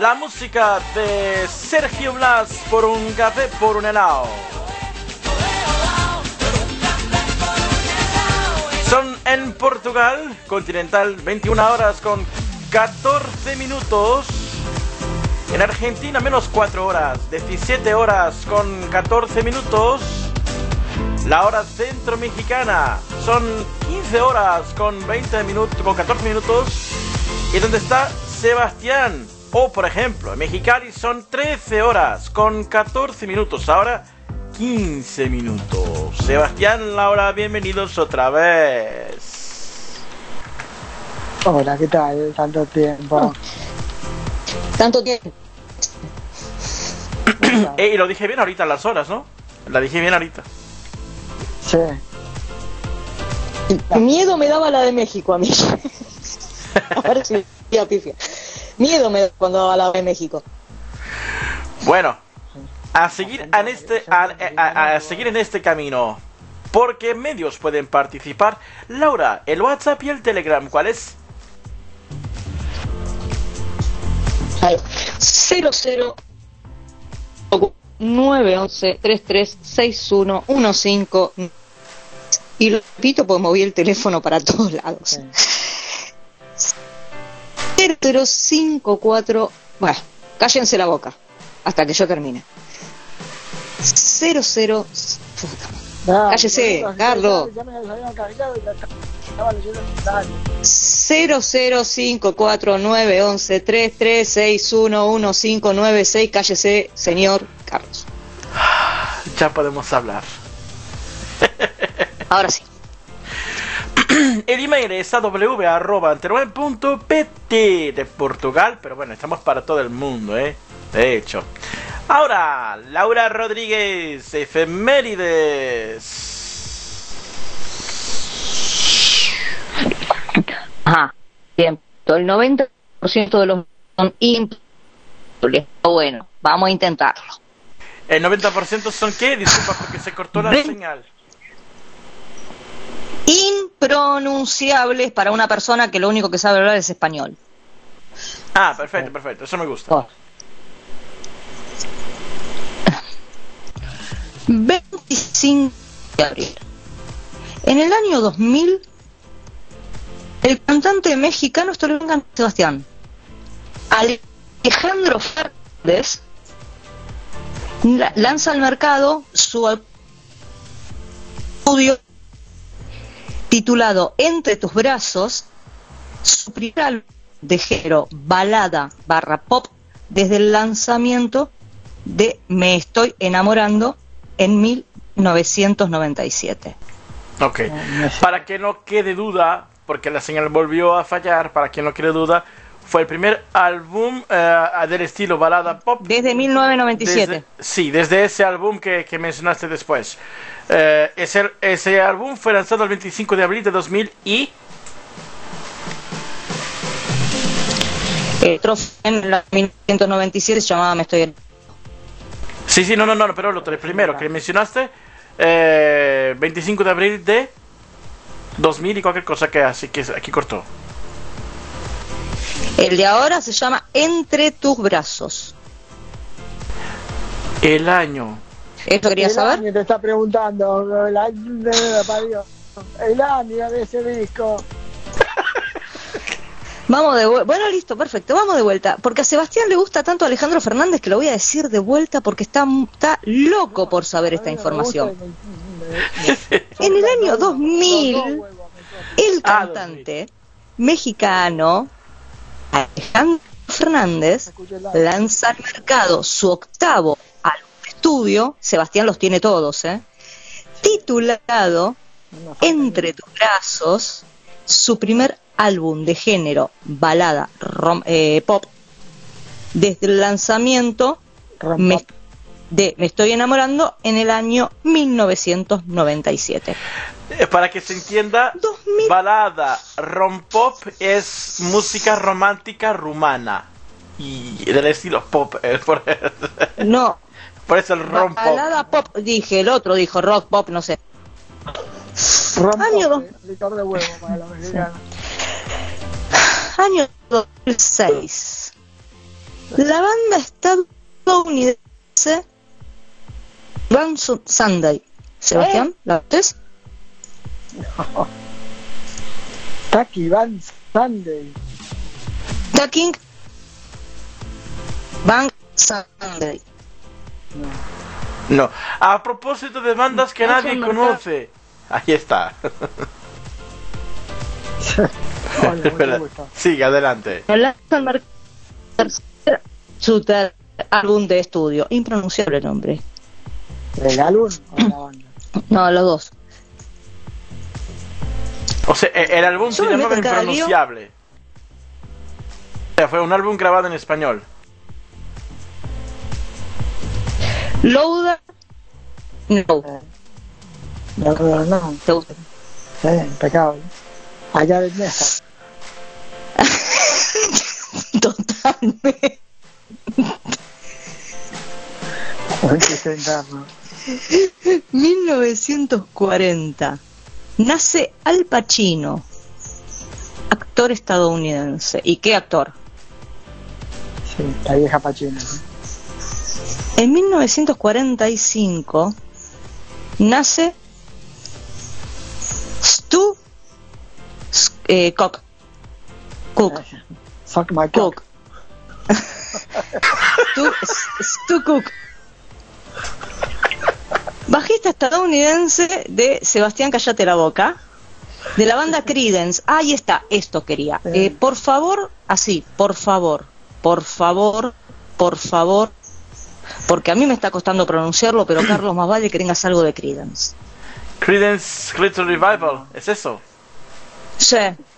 la música de Sergio Blas, Por un café, por un helado. Son en Portugal, continental, 21 horas con 14 minutos. En Argentina, menos 4 horas, 17 horas con 14 minutos. La hora centro mexicana son 15 horas con 20 minutos, con 14 minutos. ¿Y dónde está Sebastián? O por ejemplo, en Mexicali son 13 horas con 14 minutos. Ahora 15 minutos. Sebastián, Laura, bienvenidos otra vez. Hola, ¿qué tal? Tanto tiempo. Tanto tiempo. Y lo dije bien ahorita las horas, ¿no? La dije bien ahorita. Sí. Miedo me daba la de México a mí. Ahora sí, pifia. Miedo me da cuando daba la de México. Bueno, a seguir en este camino. ¿Por qué medios pueden participar? Laura, el WhatsApp y el Telegram, ¿cuál es? 00 911 336115. Y lo repito porque moví el teléfono para todos lados. 0054. Bueno, cállense la boca hasta que yo termine. 00. Cállese, Carlos. 00549113361159. Cállese, señor Carlos. Ya podemos hablar. Ahora sí. El email es aw@antenueve.pt de Portugal, pero bueno, estamos para todo el mundo, de hecho. Ahora, Laura Rodríguez, efemérides. Ajá, bien. El 90% de los son imposibles. Bueno, vamos a intentarlo. ¿El 90% son qué? Disculpa porque se cortó la señal. Impronunciables para una persona que lo único que sabe hablar es español. Ah, perfecto, eso me gusta. 25 de abril. En el año 2000, el cantante mexicano, esto lo venga Sebastián, Alejandro Fernández, lanza al mercado su audio titulado Entre tus brazos, su primer álbum de género balada / pop desde el lanzamiento de Me estoy enamorando en 1997. Ok, para que no quede duda, porque la señal volvió a fallar, para que no quede duda, fue el primer álbum del estilo balada pop. Desde 1997. Desde ese álbum que mencionaste después. Ese álbum fue lanzado el 25 de abril de 2000 y... en la 1997 se llamaba Me estoy... Sí, no, pero el primero que mencionaste, 25 de abril de 2000 y cualquier cosa que así que aquí cortó. El de ahora se llama Entre tus brazos. El año. ¿Esto querías saber? Año te está preguntando. El año de ese disco. Vamos de vuelta. Bueno, listo, perfecto. Vamos de vuelta. Porque a Sebastián le gusta tanto a Alejandro Fernández que lo voy a decir de vuelta porque está loco por saber esta información. En el año 2000, el cantante mexicano Alejandro Fernández lanza al mercado su octavo álbum de estudio. Sebastián los tiene todos, titulado Entre tus brazos, su primer álbum de género balada pop desde el lanzamiento Me estoy enamorando en el año 1997. Para que se entienda, 2000. Balada rompop es música romántica rumana y del estilo pop. No, por eso el rompop. Balada pop, dije, el otro dijo rock pop, no sé. Año Año 2006. La banda estadounidense Van Sunday. Sebastián, ¿la ves? Taki Van Sunday. Taki Van Sunday. No. A propósito de bandas que nadie conoce. Ahí está. Sigue, adelante. Su álbum de estudio. Impronunciable el nombre. ¿El álbum o la banda? No, los dos. O sea, el álbum se llamaba Impronunciable. O sea, fue un álbum grabado en español. Loader. No. No. ¿Te gusta? Sí, impecable. Allá de mesa. Totalmente. Un chiste interno. 1940. Nace Al Pacino, actor estadounidense. ¿Y qué actor? Sí, la vieja Pacino. En 1945 nace Stu Cook. Suck my cock. Stu Cook. Bajista estadounidense de Sebastián, cállate la boca, de la banda Creedence. Ahí está, esto quería. Por favor, así, por favor, porque a mí me está costando pronunciarlo, pero Carlos, más vale que tengas algo de Creedence. Creedence Clearwater Revival, ¿es eso? Sí.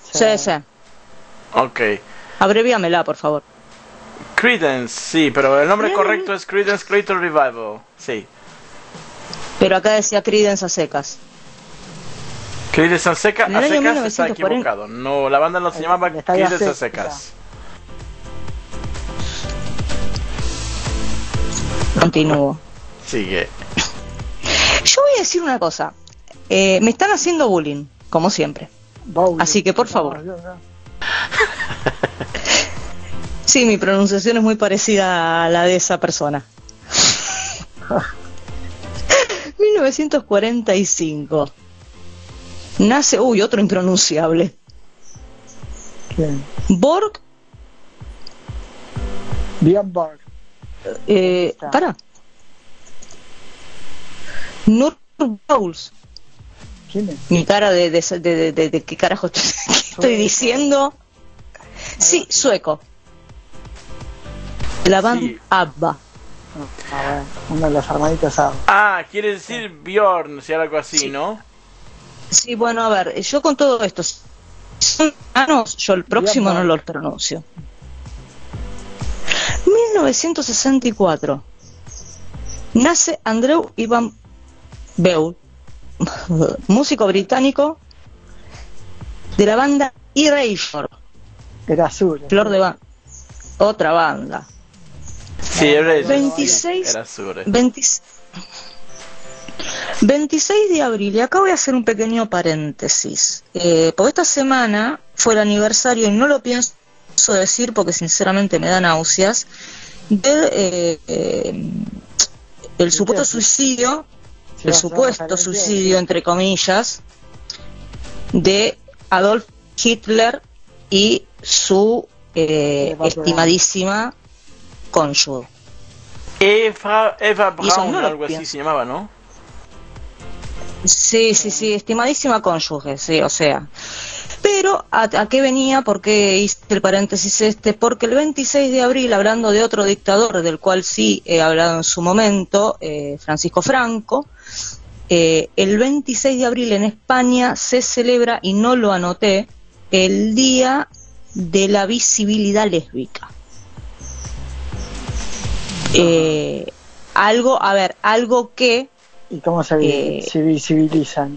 Ok. Abrevíamela, por favor. Creedence, sí, pero el nombre correcto es Creedence Clearwater Revival, sí. Pero acá decía Creedence a secas. Creedence a secas está 1940. equivocado. No, la banda no se llamaba Creedence a secas. Continúo. Sigue. Yo voy a decir una cosa. Me están haciendo bullying, como siempre. Así que, por favor. Sí, mi pronunciación es muy parecida a la de esa persona. 1945. Nace... Uy, otro impronunciable. ¿Quién? Borg. Björn Borg. Para. Nur Bowles. ¿Quién es? Mi cara de qué carajo estoy diciendo. Sí, sueco. La banda Sí. ABBA. Bueno, uno de los hermanitos sabe. Ah, quiere decir Bjorn, si algo así, Sí. ¿no? Sí, bueno, a ver, yo con todo esto, yo el próximo no lo pronuncio. 1964. Nace Andrew Ivan Beul, músico británico de la banda Erasure. Era azul. Flor de banda. Otra banda. Sí, era 26 era Sure. 26 de abril, y acá voy a hacer un pequeño paréntesis, porque esta semana fue el aniversario, y no lo pienso decir porque sinceramente me da náuseas, del el supuesto suicidio, entre comillas, de Adolf Hitler y su estimadísima cónyuge. Eva Braun, no lo algo así pienso. se llamaba, ¿no? Sí, estimadísima cónyuge, sí, o sea. Pero, ¿a qué venía? ¿Por qué hice el paréntesis este? Porque el 26 de abril, hablando de otro dictador, del cual sí he hablado en su momento, Francisco Franco, el 26 de abril en España se celebra, y no lo anoté, el Día de la Visibilidad Lésbica. Algo que... ¿Y cómo se visibilizan?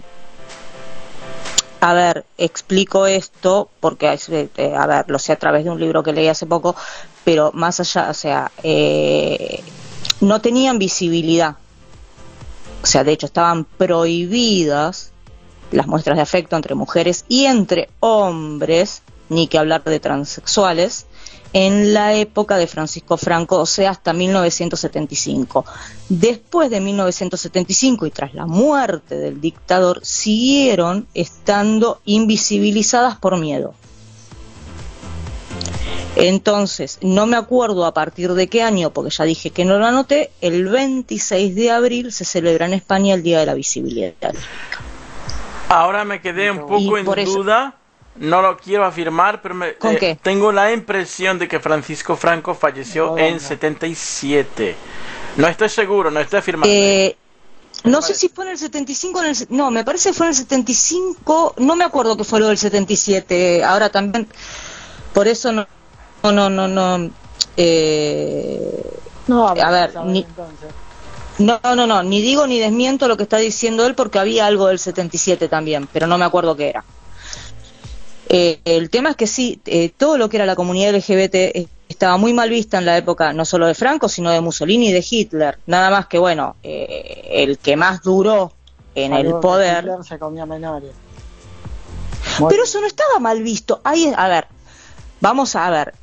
A ver, explico esto porque, a ver, lo sé a través de un libro que leí hace poco, pero más allá, o sea, no tenían visibilidad. O sea, de hecho, estaban prohibidas las muestras de afecto entre mujeres y entre hombres, ni que hablar de transexuales, en la época de Francisco Franco, o sea, hasta 1975. Después de 1975 y tras la muerte del dictador, siguieron estando invisibilizadas por miedo. Entonces, no me acuerdo a partir de qué año, porque ya dije que no lo anoté, el 26 de abril se celebra en España el Día de la Visibilidad. Ahora me quedé un poco en duda, no lo quiero afirmar, pero tengo la impresión de que Francisco Franco falleció en 77. No estoy seguro, no estoy afirmando. No sé si fue en el 75 o en el... No, me parece que fue en el 75, no me acuerdo que fue lo del 77, ahora también, por eso no. A ver, ni digo ni desmiento lo que está diciendo él porque había algo del 77 también, pero no me acuerdo qué era. El tema es que sí, todo lo que era la comunidad LGBT estaba muy mal vista en la época, no solo de Franco, sino de Mussolini y de Hitler. Nada más que, bueno, el que más duró en el poder... Hitler se comía menores. Pero eso no estaba mal visto. A ver, vamos a ver.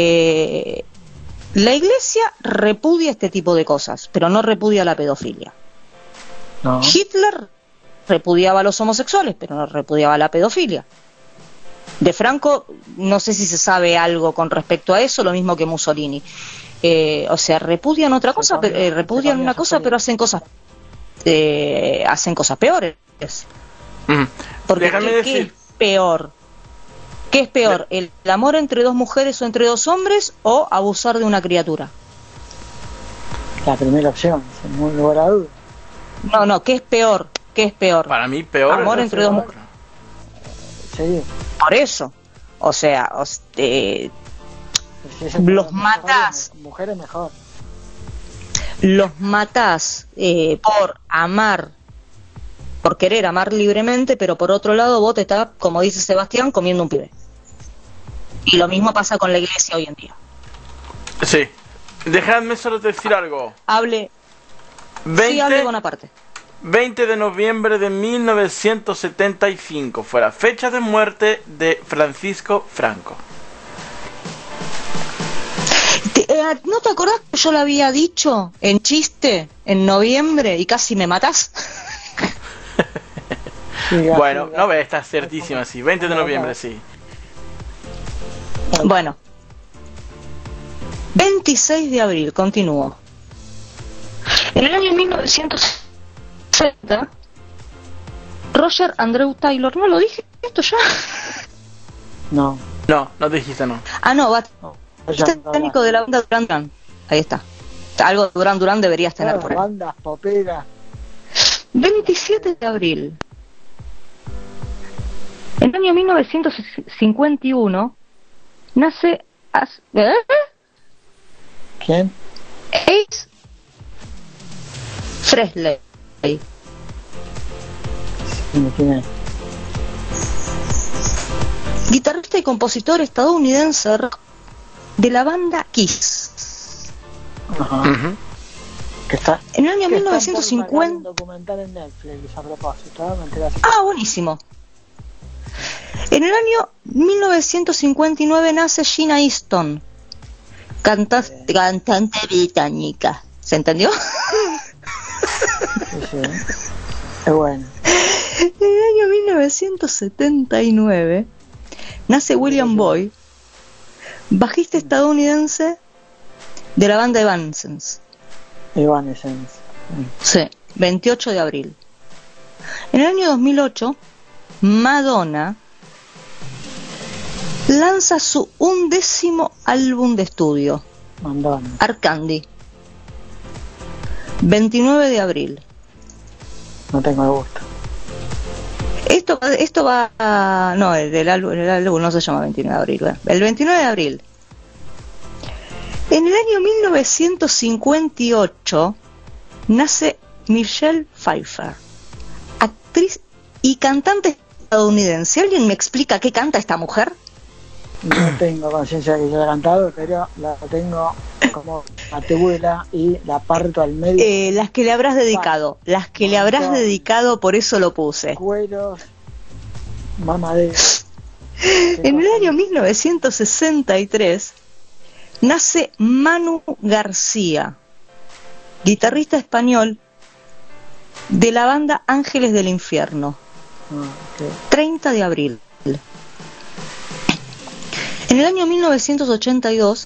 La Iglesia repudia este tipo de cosas, pero no repudia la pedofilia. No. Hitler repudiaba a los homosexuales, pero no repudiaba la pedofilia. De Franco, no sé si se sabe algo con respecto a eso, lo mismo que Mussolini. O sea, repudian otra cosa, repudian una cosa, pero hacen cosas peores. Porque déjame decir. ¿qué es peor? ¿Qué es peor? ¿El amor entre dos mujeres o entre dos hombres o abusar de una criatura? La primera opción, sin ningún lugar a duda. No, ¿qué es peor? ¿Qué es peor? Para mí peor. Amor entre dos mujeres. Sí. Por eso. O sea, los matás. Mujeres mejor. Los matás por amar, por querer amar libremente, pero por otro lado vos te estás, como dice Sebastián, comiendo un pibe. Y lo mismo pasa con la Iglesia hoy en día. Sí. Dejadme solo decir algo. Hable Bonaparte. 20 de noviembre de 1975 fue la fecha de muerte de Francisco Franco. ¿No te acordás que yo lo había dicho en chiste en noviembre y casi me matás? Bueno, no ve, está certísima, sí. 20 de noviembre, sí. Bueno. 26 de abril, continúo. En el año 1960, Roger Andrew Taylor, ¿no lo dije esto ya? No dijiste no. No, técnico de la banda Duran Duran. Ahí está. Algo de Duran Duran deberías tener por ahí. Bandas poperas. 27 de abril. En el año 1951 nace ¿Quién? Ace Frehley. ¿Quién es? Guitarrista y compositor estadounidense de la banda Kiss. Ajá. Uh-huh. En el año 1950. Un documental en Netflix a propósito. Buenísimo. En el año 1959 nace Gina Easton, cantante británica. ¿Se entendió? Sí. Es bueno. En el año 1979 nace William Boyd, bajista estadounidense de la banda Evanescence. Sí, 28 de abril. En el año 2008, Madonna lanza su 11º álbum de estudio, Hard Candy, 29 de abril. No tengo gusto. Esto va a... No, el álbum no se llama 29 de abril. El 29 de abril. En el año 1958 nace Michelle Pfeiffer, actriz y cantante estadounidense. ¿Alguien me explica qué canta esta mujer? No tengo conciencia de que yo he cantado, pero la tengo como abuela y la parto al medio. Las que le habrás dedicado, por eso lo puse. Cueros, mamadera. En el año 1963 nace Manu García, guitarrista español de la banda Ángeles del Infierno. 30 de abril. En el año 1982,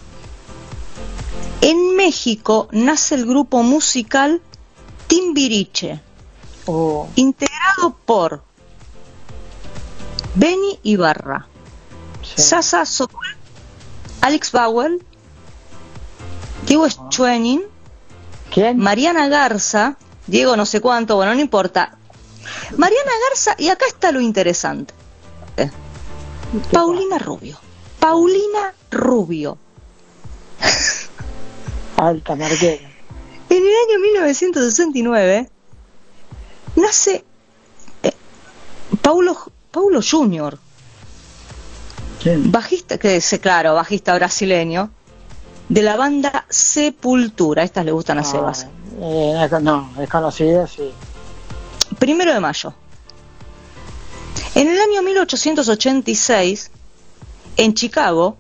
en México nace el grupo musical Timbiriche, integrado por Benny Ibarra, Sasa Sokol, Alex Bauer, Diego Schwenning, Mariana Garza, Diego no sé cuánto, bueno, no importa. Mariana Garza, y acá está lo interesante. Paulina Rubio. Alta marquera. En el año 1969 nace Paulo Junior, bajista, bajista brasileño de la banda Sepultura. Estas le gustan a Sebas. No, es conocido, sí. 1 de mayo. En el año 1886, en Chicago,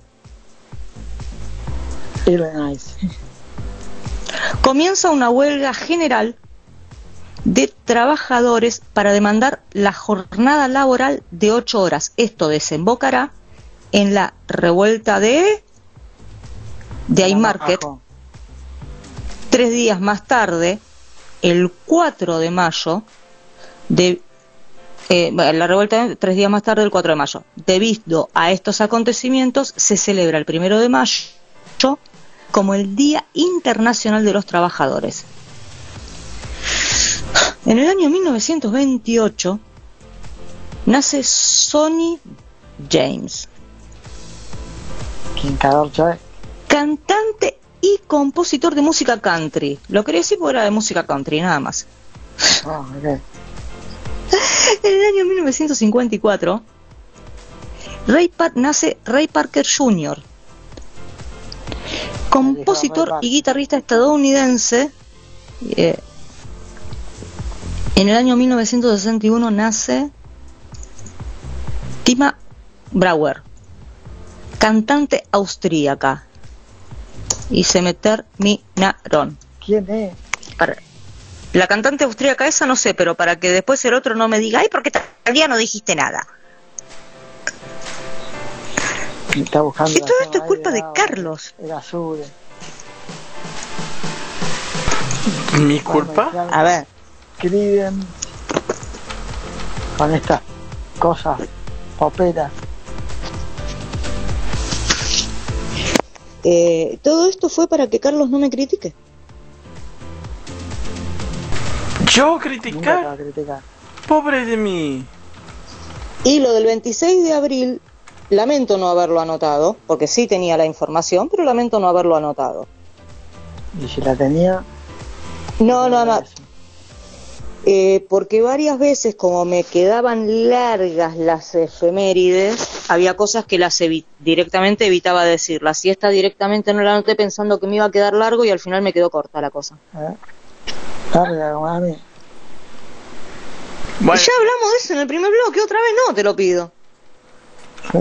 Illinois, comienza una huelga general de trabajadores para demandar la jornada laboral de 8 horas. Esto desembocará en la revuelta de Haymarket. 3 días más tarde, el 4 de mayo, la revuelta 3 días más tarde, el 4 de mayo. Debido a estos acontecimientos, se celebra el 1 de mayo como el Día Internacional de los Trabajadores. En el año 1928 nace Sonny James, cantante y compositor de música country. Lo quería decir porque era de música country, nada más. Okay. En el año 1954 nace Ray Parker Jr., compositor y guitarrista estadounidense. En el año 1961 nace Tima Brauer, cantante austríaca, y se me terminaron. ¿Quién es? La cantante austríaca esa no sé, pero para que después el otro no me diga, ay, ¿por qué todavía no dijiste nada? Está buscando. Y todo esto es culpa de Carlos. Era azul. ¿Mi culpa? A ver. Escriben con estas cosas poperas. Todo esto fue para que Carlos no me critique. ¿Yo criticar? Pobre de mí. Y lo del 26 de abril, lamento no haberlo anotado, porque sí tenía la información, pero lamento no haberlo anotado. ¿Y si la tenía? No. Porque varias veces, como me quedaban largas las efemérides, había cosas que directamente evitaba decirlas. Y esta directamente no la anoté pensando que me iba a quedar largo y al final me quedó corta la cosa. Larga, mami. Bueno. Ya hablamos de eso en el primer bloque, otra vez no, te lo pido. Sí.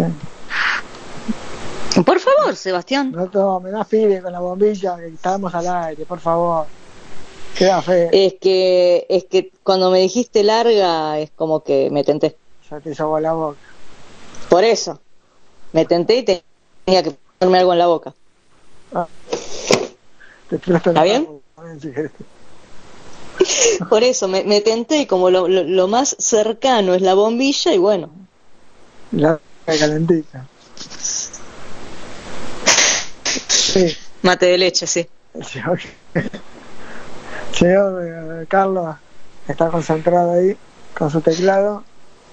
Por favor, Sebastián. No me das pibe con la bombilla, que estábamos al aire, por favor. Queda feo. Es que cuando me dijiste larga, es como que me tenté. Ya te hizo agua la boca. Por eso. Me tenté y tenía que ponerme algo en la boca. ¿Está bien? Por eso, me tenté y como lo más cercano es la bombilla y bueno. La calentita. Sí. Mate de leche, sí. Señor Carlos está concentrado ahí con su teclado.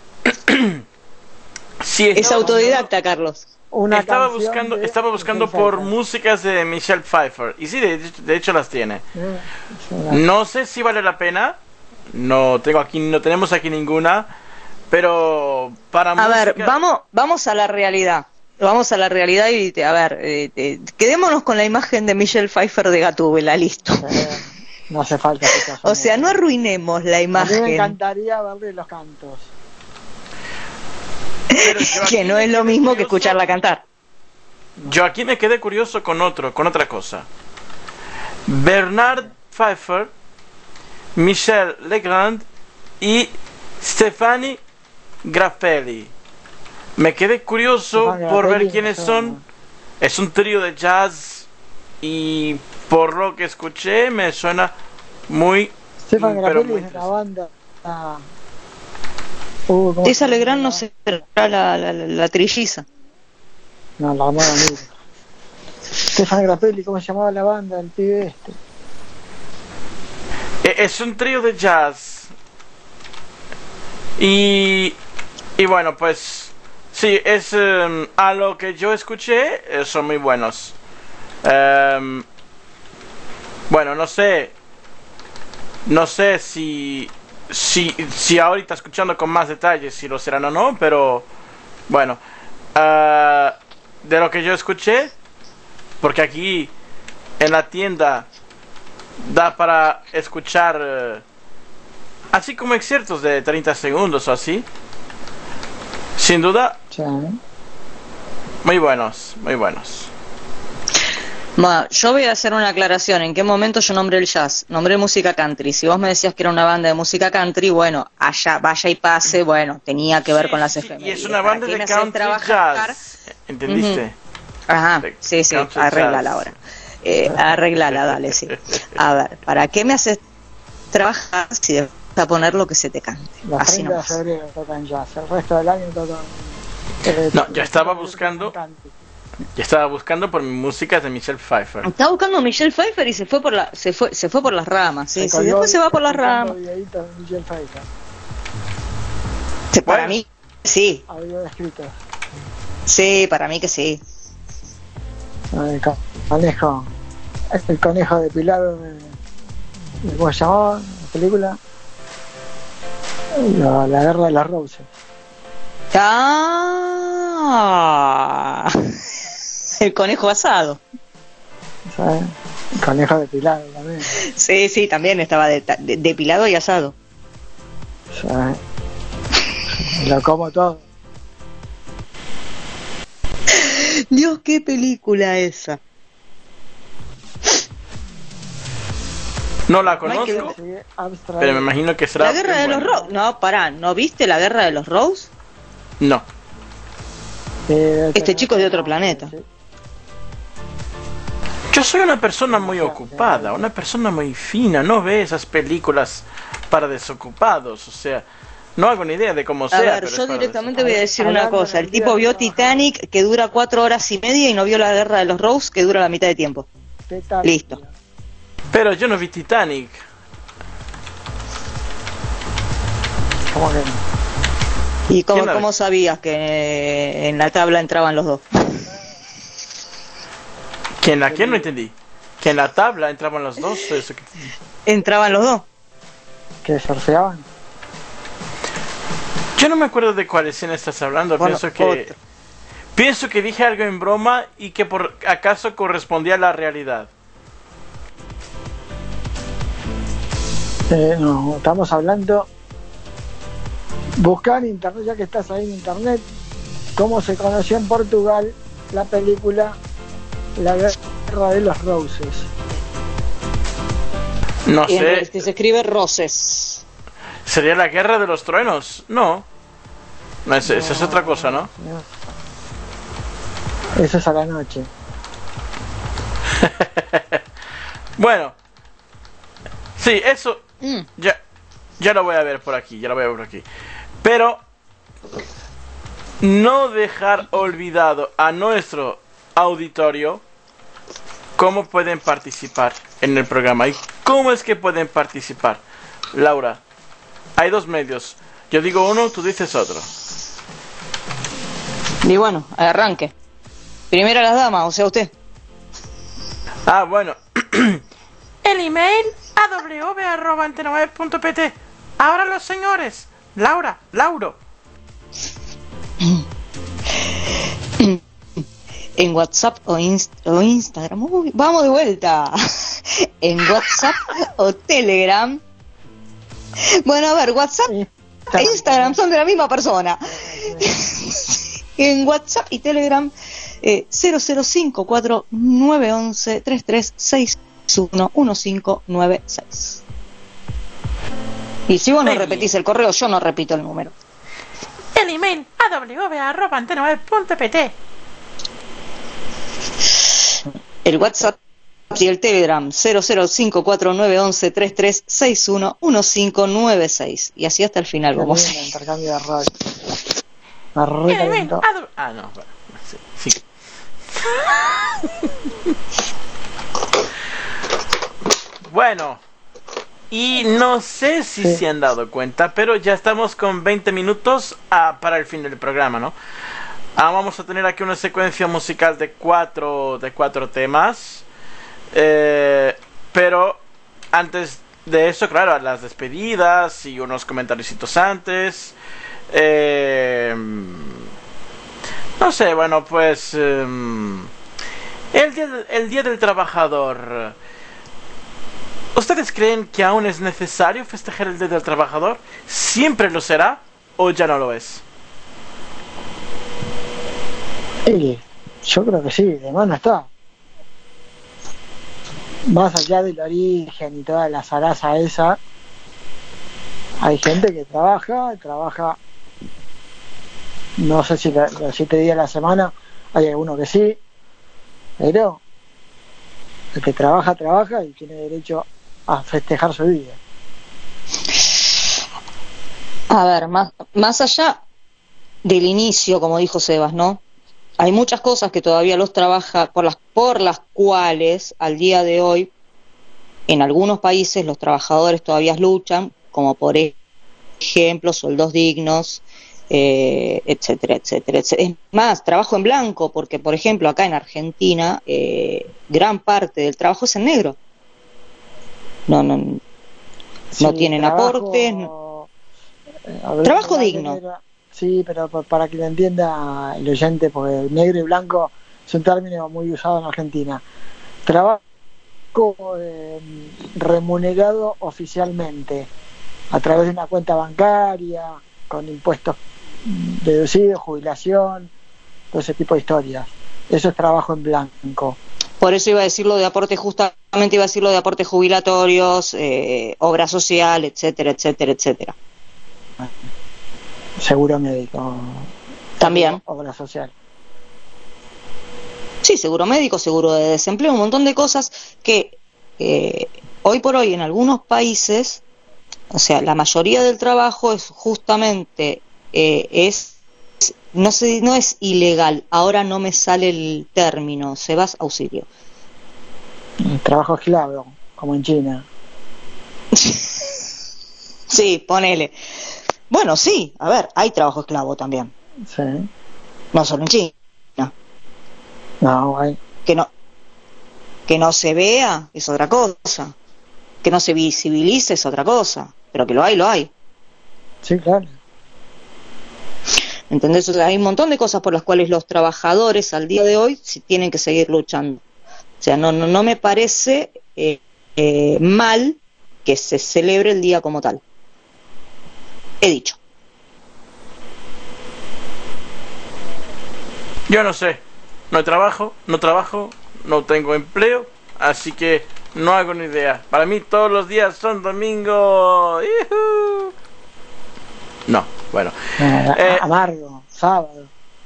Sí, es autodidacta, Carlos. Estaba buscando por músicas de Michelle Pfeiffer. Y sí, de hecho las tiene. No sé si vale la pena. No tenemos aquí ninguna. Pero para música... A ver, vamos a la realidad. Vamos a la realidad y quedémonos con la imagen de Michelle Pfeiffer de Gatúbela, listo. No hace falta. O sea, no arruinemos la imagen. A mí me encantaría verle los cantos. Que no es lo mismo que escucharla cantar. yo aquí me quedé curioso con otra cosa. Bernard Pfeiffer, Michel Legrand y Stefani Grappelli. Me quedé curioso por ver quiénes son. Es un trío de jazz y por lo que escuché me suena muy... Stefani Grappelli es una banda... Esa Legrand no será la trilliza. No, la hermana amiga. Stefani Grappelli, ¿cómo se llamaba la banda del pibe este? Es un trío de jazz. Y bueno, pues sí, es a lo que yo escuché, son muy buenos. Bueno, no sé si ahorita escuchando con más detalles si lo serán o no, pero bueno, de lo que yo escuché, porque aquí en la tienda da para escuchar así como excertos de 30 segundos o así, sin duda, sí. Muy buenos. Bueno, yo voy a hacer una aclaración. ¿En qué momento yo nombré el jazz? Nombré música country. Si vos me decías que era una banda de música country, bueno, vaya y pase, bueno, tenía que ver con las efemérides. Y es una banda de country jazz. ¿Entendiste? Ajá, sí, arréglala ahora. Arréglala, dale, sí. A ver, ¿para qué me haces trabajar si debes poner lo que se te cante? La Así 30 de nomás. febrero tocan jazz, el resto del año tocan... No, yo estaba buscando por mi música de Michelle Pfeiffer. Estaba buscando a Michelle Pfeiffer y se fue por las ramas. Sí, después se va por las ramas. Para mí, sí. Había escrito. Sí, para mí que sí. El conejo depilado ¿cómo se llamaba la película? La guerra de las roses. El conejo asado. ¿Sabes? El conejo depilado también. Sí, también estaba depilado y asado. ¿Sabes? Lo como todo. Dios, qué película esa. No la conozco, pero me imagino que será... La guerra de los Rose. No, pará, ¿no viste la guerra de los Rose? No. Este chico es de otro planeta. Yo soy una persona muy ocupada, una persona muy fina, no ve esas películas para desocupados, o sea, no hago ni idea de cómo sea. A ver, yo directamente voy a decir una cosa, el tipo vio Titanic, que dura 4 horas y media, y no vio la guerra de los Rose, que dura la mitad de tiempo. Listo. Pero yo no vi Titanic. ¿Cómo que no? ¿Y cómo sabías que en la tabla entraban los dos? ¿Que en la qué? No entendí. ¿Que en la tabla entraban los dos? Eso que... ¿Entraban los dos? ¿Que surfeaban? Yo no me acuerdo de cuál escena estás hablando. Bueno, pienso que dije algo en broma y que por acaso correspondía a la realidad. No, estamos hablando... Buscar en internet, ya que estás ahí en internet, cómo se conoció en Portugal la película La Guerra de los Roses. No sé. Que se escribe Roses. ¿Sería la Guerra de los Truenos? No. Esa es otra cosa, ¿no? Eso es a la noche. Bueno. Sí, eso... Ya lo voy a ver por aquí, Pero no dejar olvidado a nuestro auditorio cómo pueden participar en el programa. ¿Y cómo es que pueden participar? Laura, hay dos medios. Yo digo uno, tú dices otro. Y bueno, arranque. Primero las damas, o sea, usted. Ah, bueno. El email aw@antena9.pt. Ahora los señores. Lauro. En WhatsApp o Instagram. Uy, vamos de vuelta. En WhatsApp o Telegram. Bueno, a ver, WhatsApp e Instagram son de la misma persona. En WhatsApp y Telegram 0054-911-3361-1596. Y si vos no repetís el correo, yo no repito el número. El email aw@antena9.pt. El WhatsApp y el Telegram 0054-911-3361-1596. Y así hasta el final vamos a ir. Intercambio de radio. El email no, bueno, sí. Bueno, y no sé si se han dado cuenta, pero ya estamos con 20 minutos para el fin del programa, ¿no? Vamos a tener aquí una secuencia musical de cuatro temas, pero antes de eso, claro, las despedidas y unos comentarios antes. No sé, bueno, pues el día del trabajador. ¿Ustedes creen que aún es necesario festejar el Día del Trabajador? ¿Siempre lo será o ya no lo es? Sí, yo creo que sí, de mano está. Más allá del origen y toda la zaraza esa, hay gente que trabaja, no sé si los 7 días a la semana, hay algunos que sí, pero el que trabaja y tiene derecho a festejar su día. A ver, más allá del inicio, como dijo Sebas, ¿no? Hay muchas cosas que todavía los trabaja, por las cuales al día de hoy en algunos países los trabajadores todavía luchan, como por ejemplo sueldos dignos, etcétera, etcétera, etcétera. Es más, trabajo en blanco, porque por ejemplo acá en Argentina gran parte del trabajo es en negro. No tienen aportes. Trabajo digno. Sí, pero para que lo entienda el oyente, porque el negro y blanco es un término muy usado en Argentina. Trabajo remunerado oficialmente a través de una cuenta bancaria, con impuestos deducidos, jubilación, todo ese tipo de historias. Eso es trabajo en blanco. Por eso iba a decir lo de aportes, justamente iba a decir lo de aportes jubilatorios, obra social, etcétera, etcétera, etcétera. Seguro médico. También. Obra social. Sí, seguro médico, seguro de desempleo, un montón de cosas que hoy por hoy en algunos países, o sea, la mayoría del trabajo es justamente, no es ilegal, ahora no me sale el término, Sebas, auxilio. Trabajo esclavo, como en China. Sí, ponele. Bueno, sí, a ver, hay trabajo esclavo también. Sí. No solo en China. No, hay. Que no se vea es otra cosa. Que no se visibilice es otra cosa. Pero que lo hay, lo hay. Sí, claro. ¿Entendés? O sea, hay un montón de cosas por las cuales los trabajadores al día de hoy sí tienen que seguir luchando. O sea, no me parece mal que se celebre el día como tal. He dicho. Yo no sé. No trabajo, no tengo empleo, así que no hago ni idea. Para mí todos los días son domingo. ¡Yuhu! No, bueno. Amargo, sábado.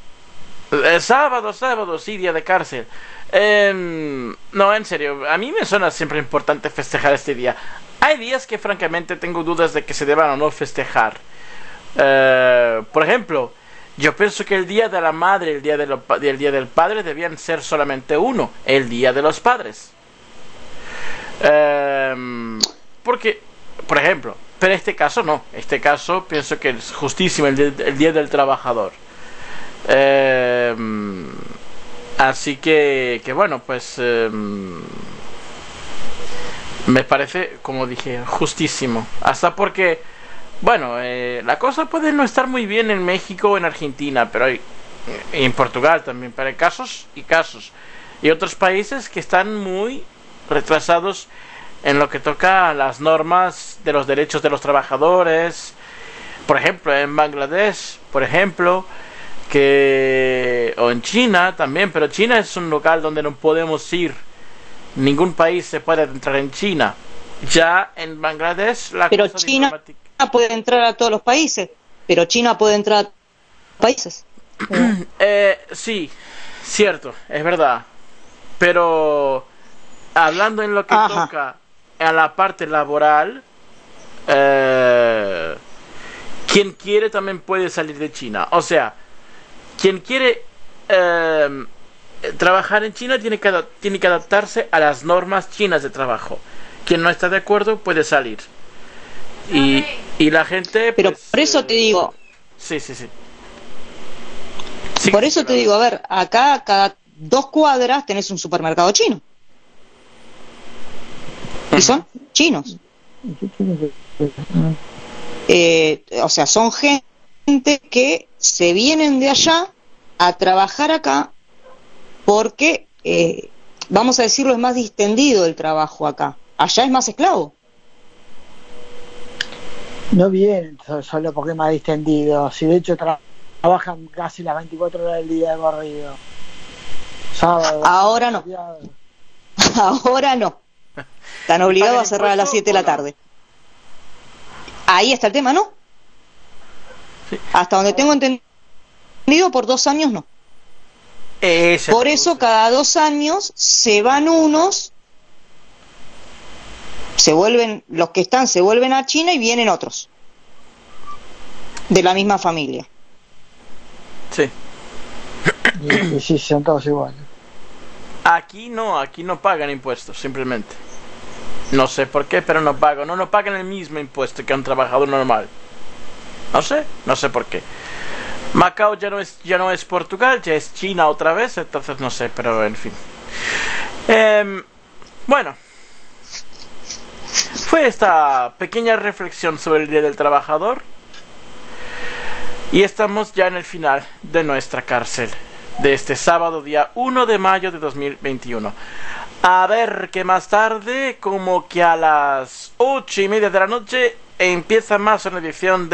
Sábado, sí, día de cárcel. No, en serio, a mí me suena siempre importante festejar este día. Hay días que francamente tengo dudas de que se deban o no festejar. Por ejemplo, yo pienso que el día de la madre y el día del padre debían ser solamente uno, el día de los padres. Porque, por ejemplo, pero en este caso no. En este caso pienso que es justísimo el día del trabajador. Así que bueno, pues me parece, como dije, justísimo. Hasta porque, bueno, la cosa puede no estar muy bien en México o en Argentina, pero hay, en Portugal también, pero hay casos y casos. Y otros países que están muy retrasados en lo que toca a las normas de los derechos de los trabajadores. Por ejemplo, en Bangladesh, por ejemplo, que o en China también, pero China es un lugar donde no podemos ir. Ningún país se puede entrar en China. Ya en Bangladesh la pero cosa China diplomática... puede entrar a todos los países, pero China puede entrar a países. Sí, cierto, es verdad. Pero hablando en lo que toca a la parte laboral, quien quiere también puede salir de China. O sea, quien quiere trabajar en China tiene que adaptarse a las normas chinas de trabajo. Quien no está de acuerdo puede salir. Y la gente... Pero pues, por eso te digo... Sí. Por eso te digo, a ver, acá cada 2 cuadras tenés un supermercado chino. Y son chinos. O sea, son gente que se vienen de allá a trabajar acá porque, vamos a decirlo, es más distendido el trabajo acá. Allá es más esclavo. No vienen solo porque es más distendido. Si de hecho trabajan casi las 24 horas del día de corrido. Sábado. Ahora no. Ahora no. Están obligados a cerrar a las 7 de la tarde. Ahí está el tema, ¿no? Sí. Hasta donde tengo entendido, por 2 años no. Por eso cada 2 años se van unos, los que están se vuelven a China y vienen otros de la misma familia. Sí. Y sí, son todos iguales. Aquí no pagan impuestos, simplemente. No sé por qué, pero no pagan el mismo impuesto que un trabajador normal. No sé por qué. Macao ya no es Portugal, ya es China otra vez, entonces no sé, pero en fin. Bueno, fue esta pequeña reflexión sobre el Día del Trabajador. Y estamos ya en el final de nuestra cárcel de este sábado, día 1 de mayo de 2021. A ver que más tarde, como que a las 8:30 de la noche, empieza más una edición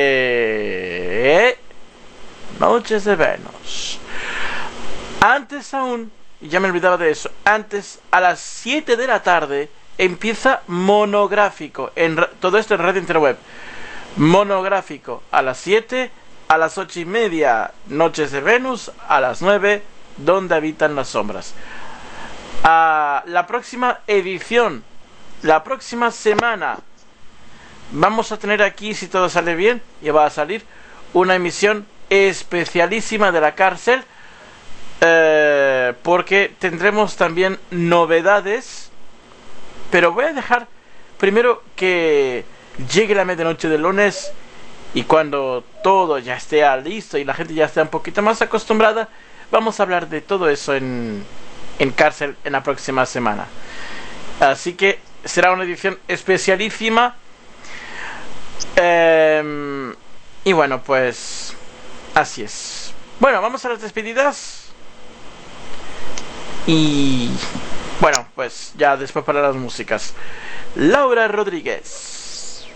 de Noches de Venus. Antes aún, y ya me olvidaba de eso, antes a las 7 de la tarde empieza Monográfico. Todo esto en Radio Interweb. Monográfico a las 7, a las 8:30 Noches de Venus, a las 9 Donde Habitan las Sombras. La próxima edición, la próxima semana, vamos a tener aquí, si todo sale bien, y va a salir una emisión especialísima de la cárcel, porque tendremos también novedades, pero voy a dejar primero que llegue la medianoche del lunes, y cuando todo ya esté listo y la gente ya esté un poquito más acostumbrada, vamos a hablar de todo eso en cárcel en la próxima semana. Así que será una edición especialísima. Y bueno, pues así es. Bueno, vamos a las despedidas. Y bueno, pues ya después para las músicas. Laura Rodríguez.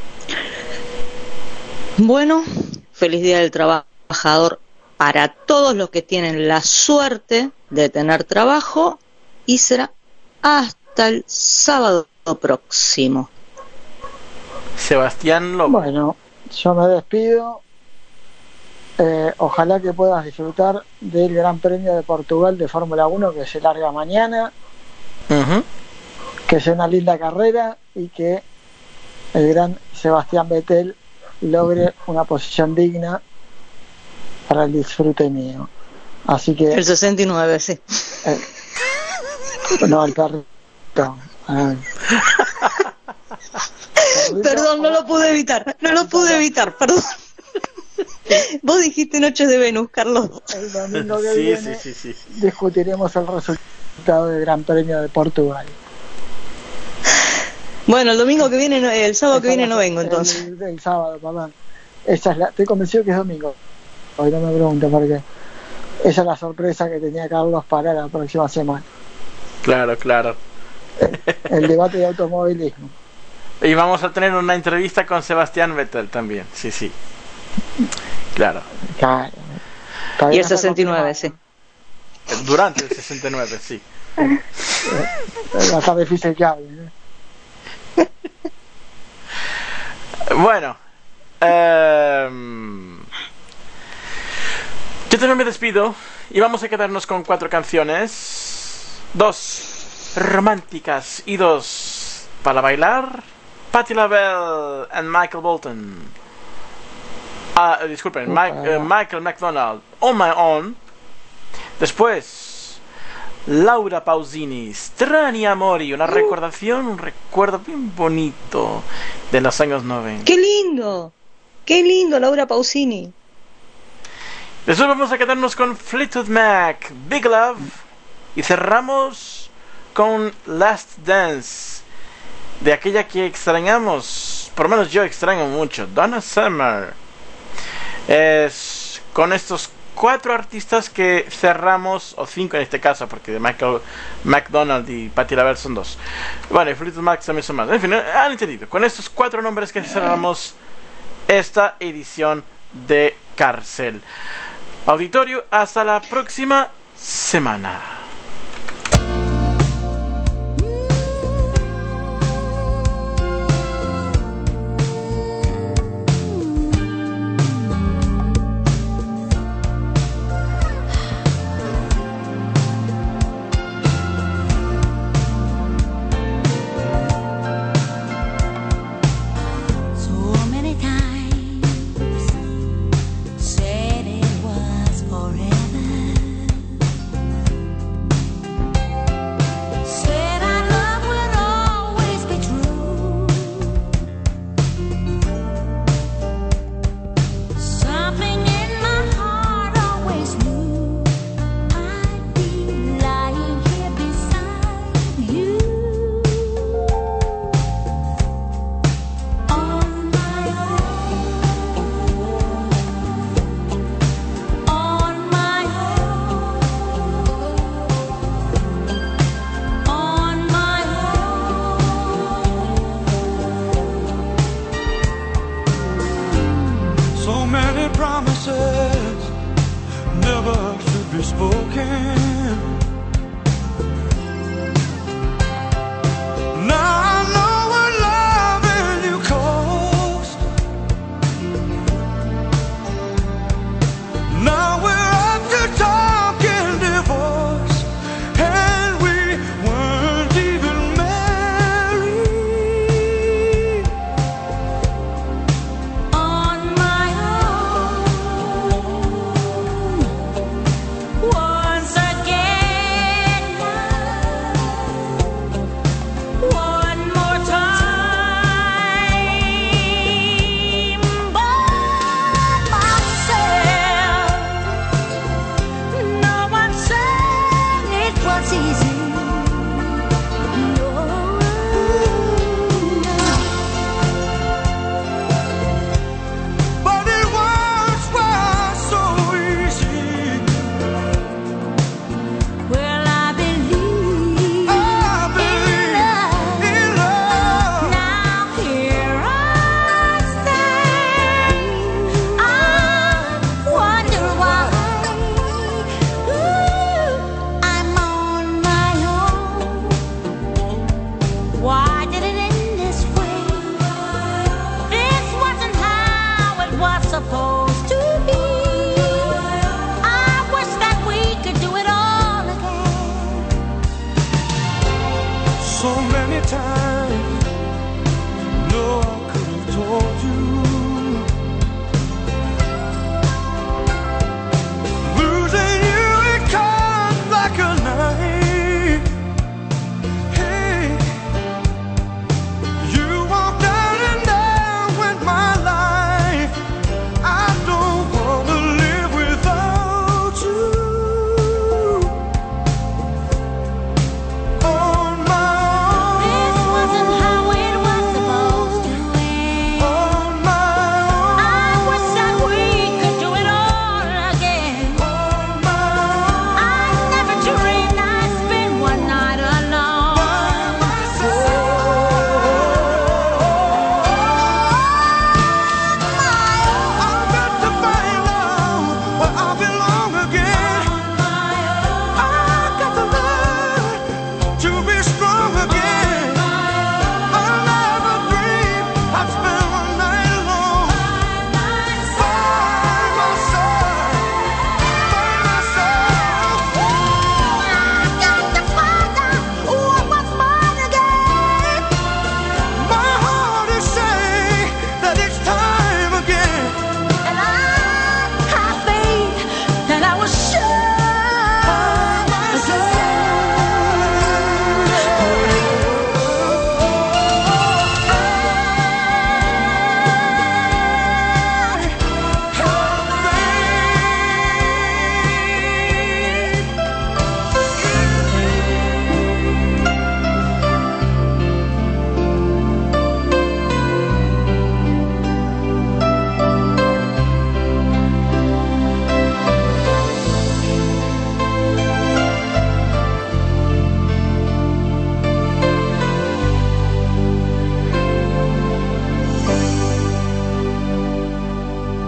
Bueno, feliz Día del Trabajador para todos los que tienen la suerte de tener trabajo, y será hasta el sábado próximo. Sebastián Lobo. Bueno, yo me despido. Ojalá que puedas disfrutar del Gran Premio de Portugal de Fórmula 1 que se larga mañana. Que sea una linda carrera y que el gran Sebastián Vettel logre una posición digna para el disfrute mío. Así que el 69, sí. No, el perrito. Perdón, no lo pude evitar, perdón. Vos dijiste Noches de Venus, Carlos. El domingo que viene discutiremos el resultado del Gran Premio de Portugal. Bueno, el domingo que viene, el sábado que viene no vengo, entonces. El sábado, perdón. Estoy convencido que es domingo. Hoy no me pregunto por qué. Esa es la sorpresa que tenía Carlos para la próxima semana. Claro. El debate de automovilismo. Y vamos a tener una entrevista con Sebastián Vettel también. Sí. Claro. Y el 69, sí. Durante el 69, sí. Está difícil que hable. Bueno, yo también me despido y vamos a quedarnos con 4 canciones, 2 románticas y 2 para bailar. Patti LaBelle and Michael Bolton. Disculpen, Michael McDonald, On My Own. Después, Laura Pausini, Strani Amori, un recuerdo bien bonito de los años 90. ¡Qué lindo, Laura Pausini! Después vamos a quedarnos con Fleetwood Mac, Big Love. Y cerramos con Last Dance, de aquella que extrañamos, por lo menos yo extraño mucho, Donna Summer. Es con estos 4 artistas que cerramos, o 5 en este caso, porque de Michael McDonald y Patti LaBelle son 2. Bueno, y Fleetwood Mac también son más. En fin, han entendido. Con estos 4 nombres que cerramos esta edición de Cárcel. Auditorio, hasta la próxima semana. Once again.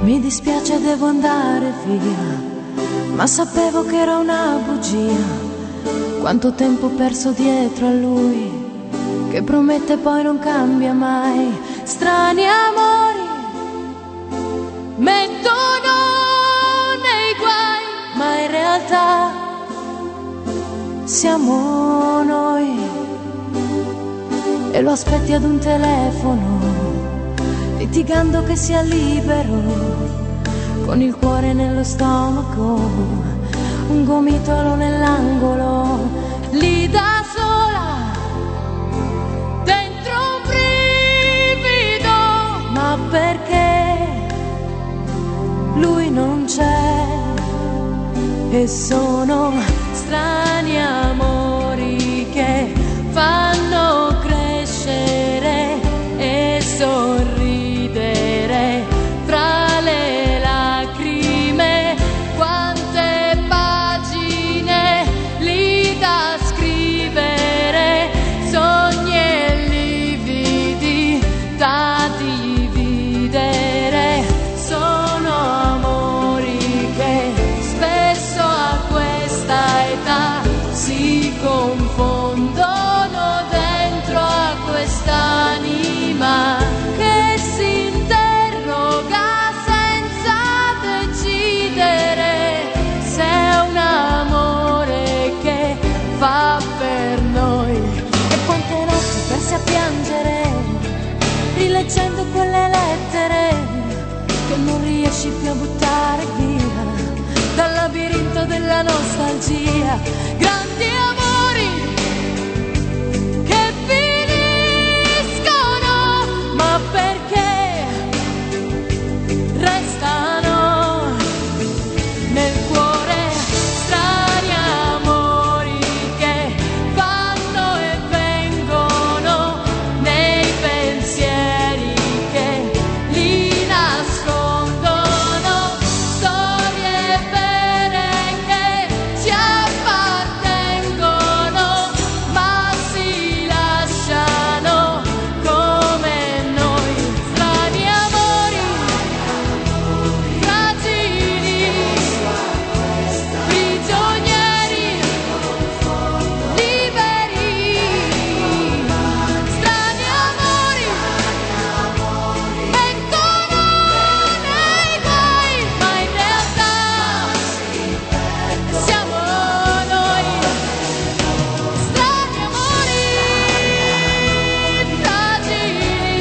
Mi dispiace, devo andare via, ma sapevo che era una bugia. Quanto tempo perso dietro a lui, che promette poi non cambia mai. Strani amori mettono nei guai, ma in realtà siamo noi. E lo aspetti ad un telefono, litigando che sia libero, con il cuore nello stomaco, un gomitolo nell'angolo, lì da sola, dentro un brivido, ma perché lui non c'è? E sono strani amori che fanno crescere e sorridere fra le lacrime. Quante pagine lì da scrivere, sogni e lividi da dividere. Sono amori che spesso a questa età si confondono dentro a quest'anima che si interroga senza decidere se è un amore che fa per noi. E quante notti persi a piangere, rileggendo quelle lettere che non riesci più a buttare via dal labirinto della nostalgia. Grandi amori che finiscono, ma perché restano nel cuore. Strani amori che vanno e vengono nei pensieri che li nascondono. Storie vere che ci appartengono, ma si lasciano come noi. Strani amori fragili, prigionieri liberi. Strani amori mettono nei guai, ma in realtà siamo noi. Strani amori fragili,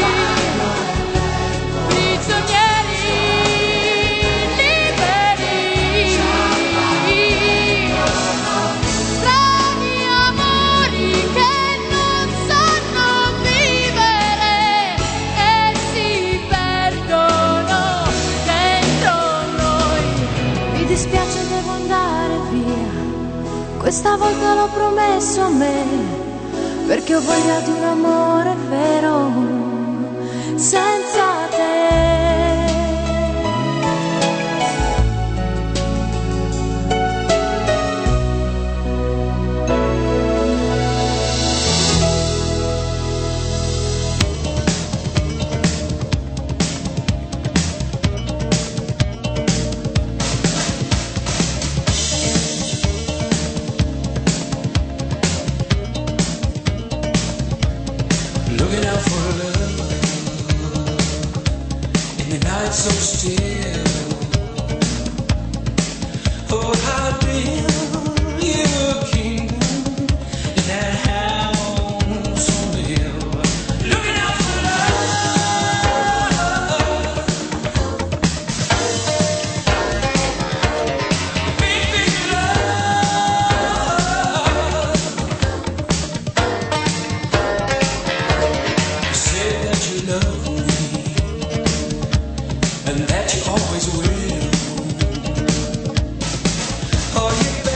prigionieri liberi. Strani amori che non sanno vivere e si perdono dentro noi. Mi dispiace, devo andare via, questa volta l'ho promesso a me, perché ho voglia di un amore vero senza te. Looking out for love in the night so still. Oh, how real your kingdom in that house on the hill. Looking out for love, big, big love. You say that you love me and that you always will. Oh, you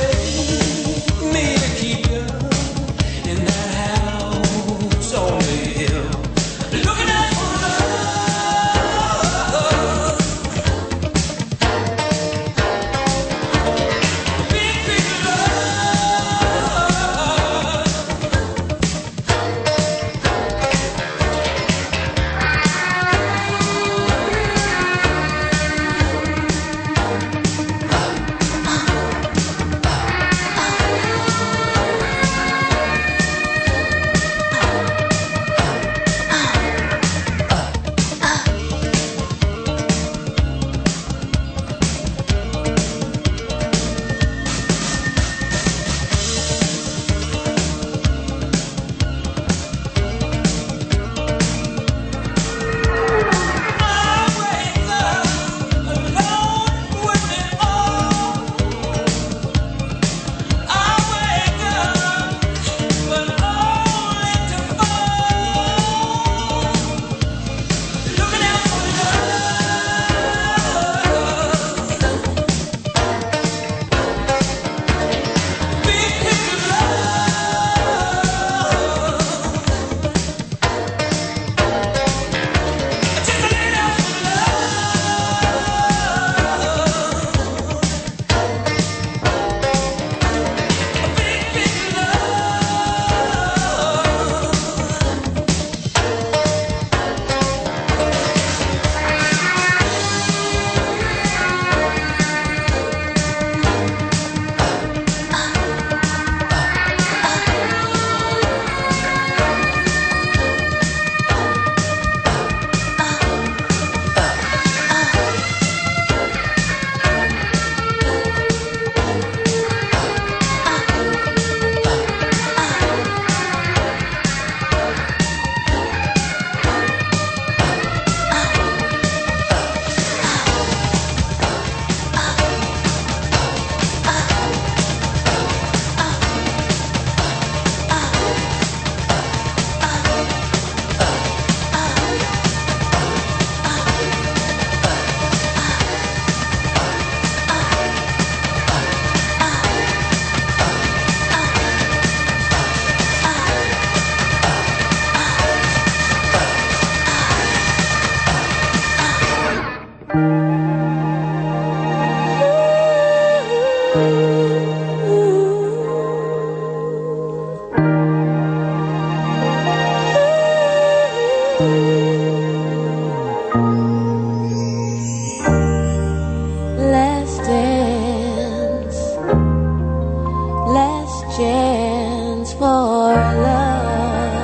Let's dance, let's chance for love.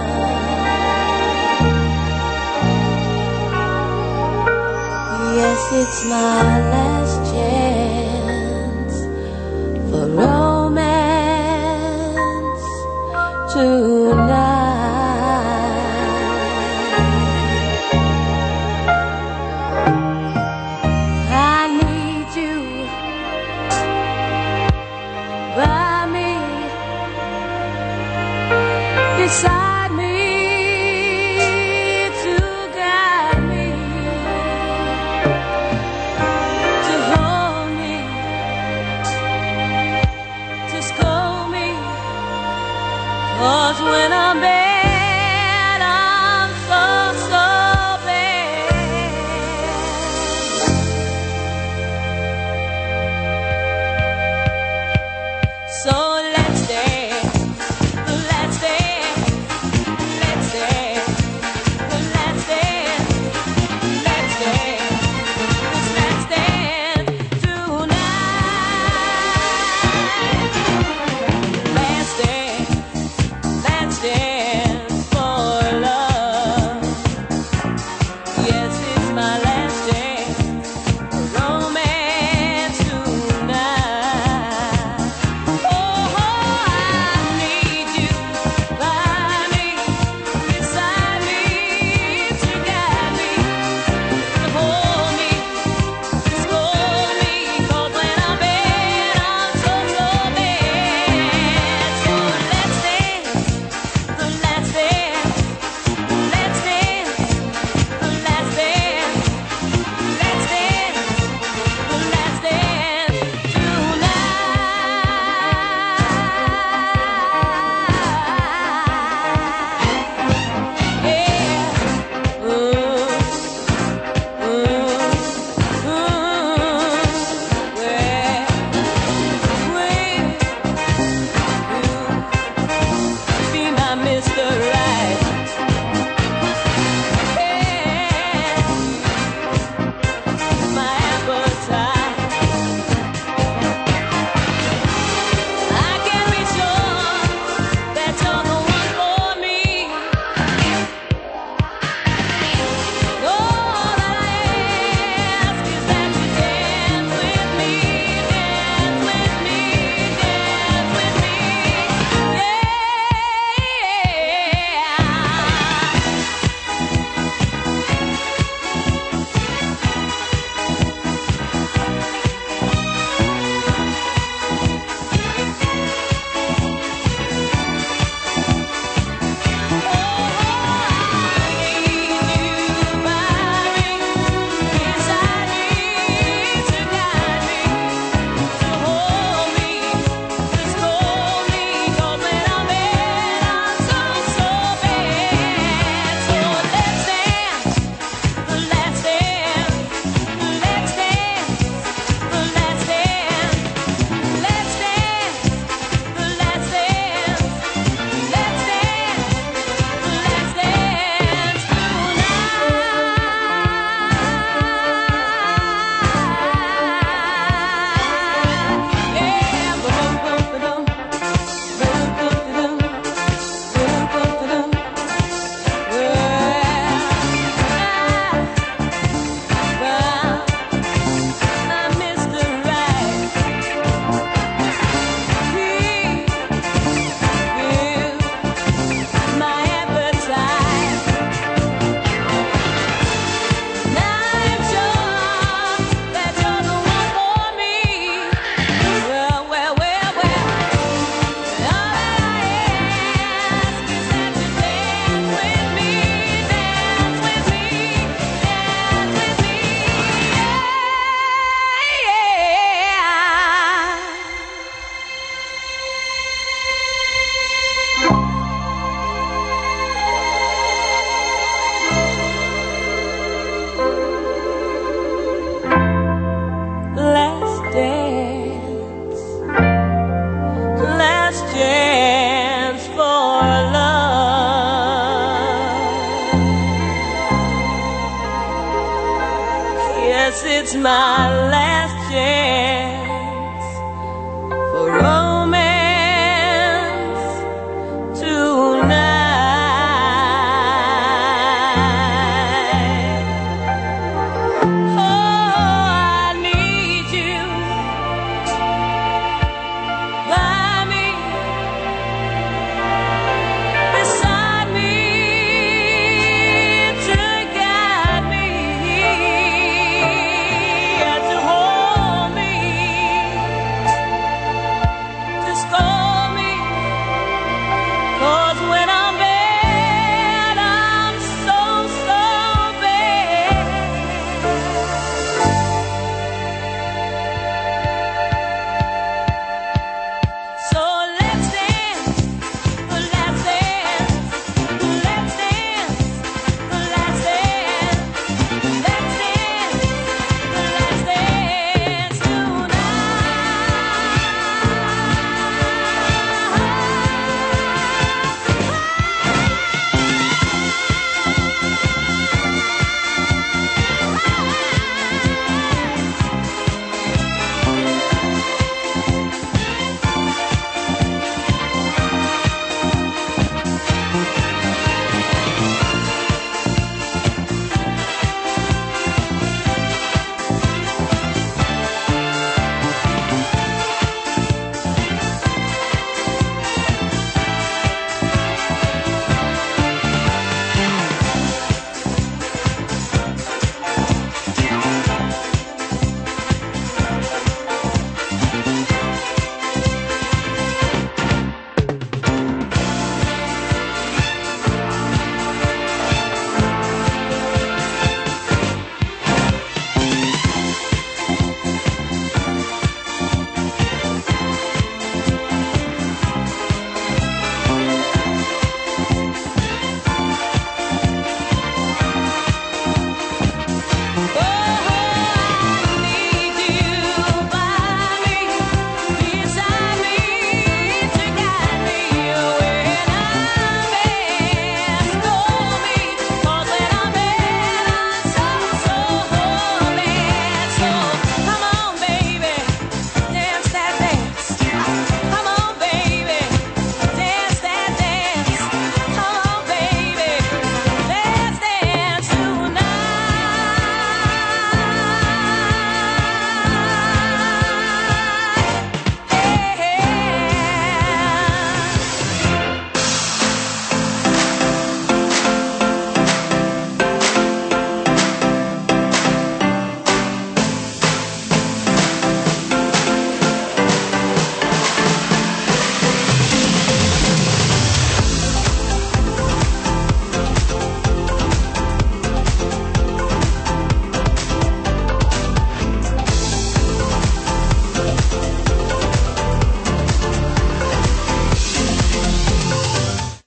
Yes, it's my last chance for romance tonight. I need you by me, beside me, to guide me, to guess it's my last chance for all.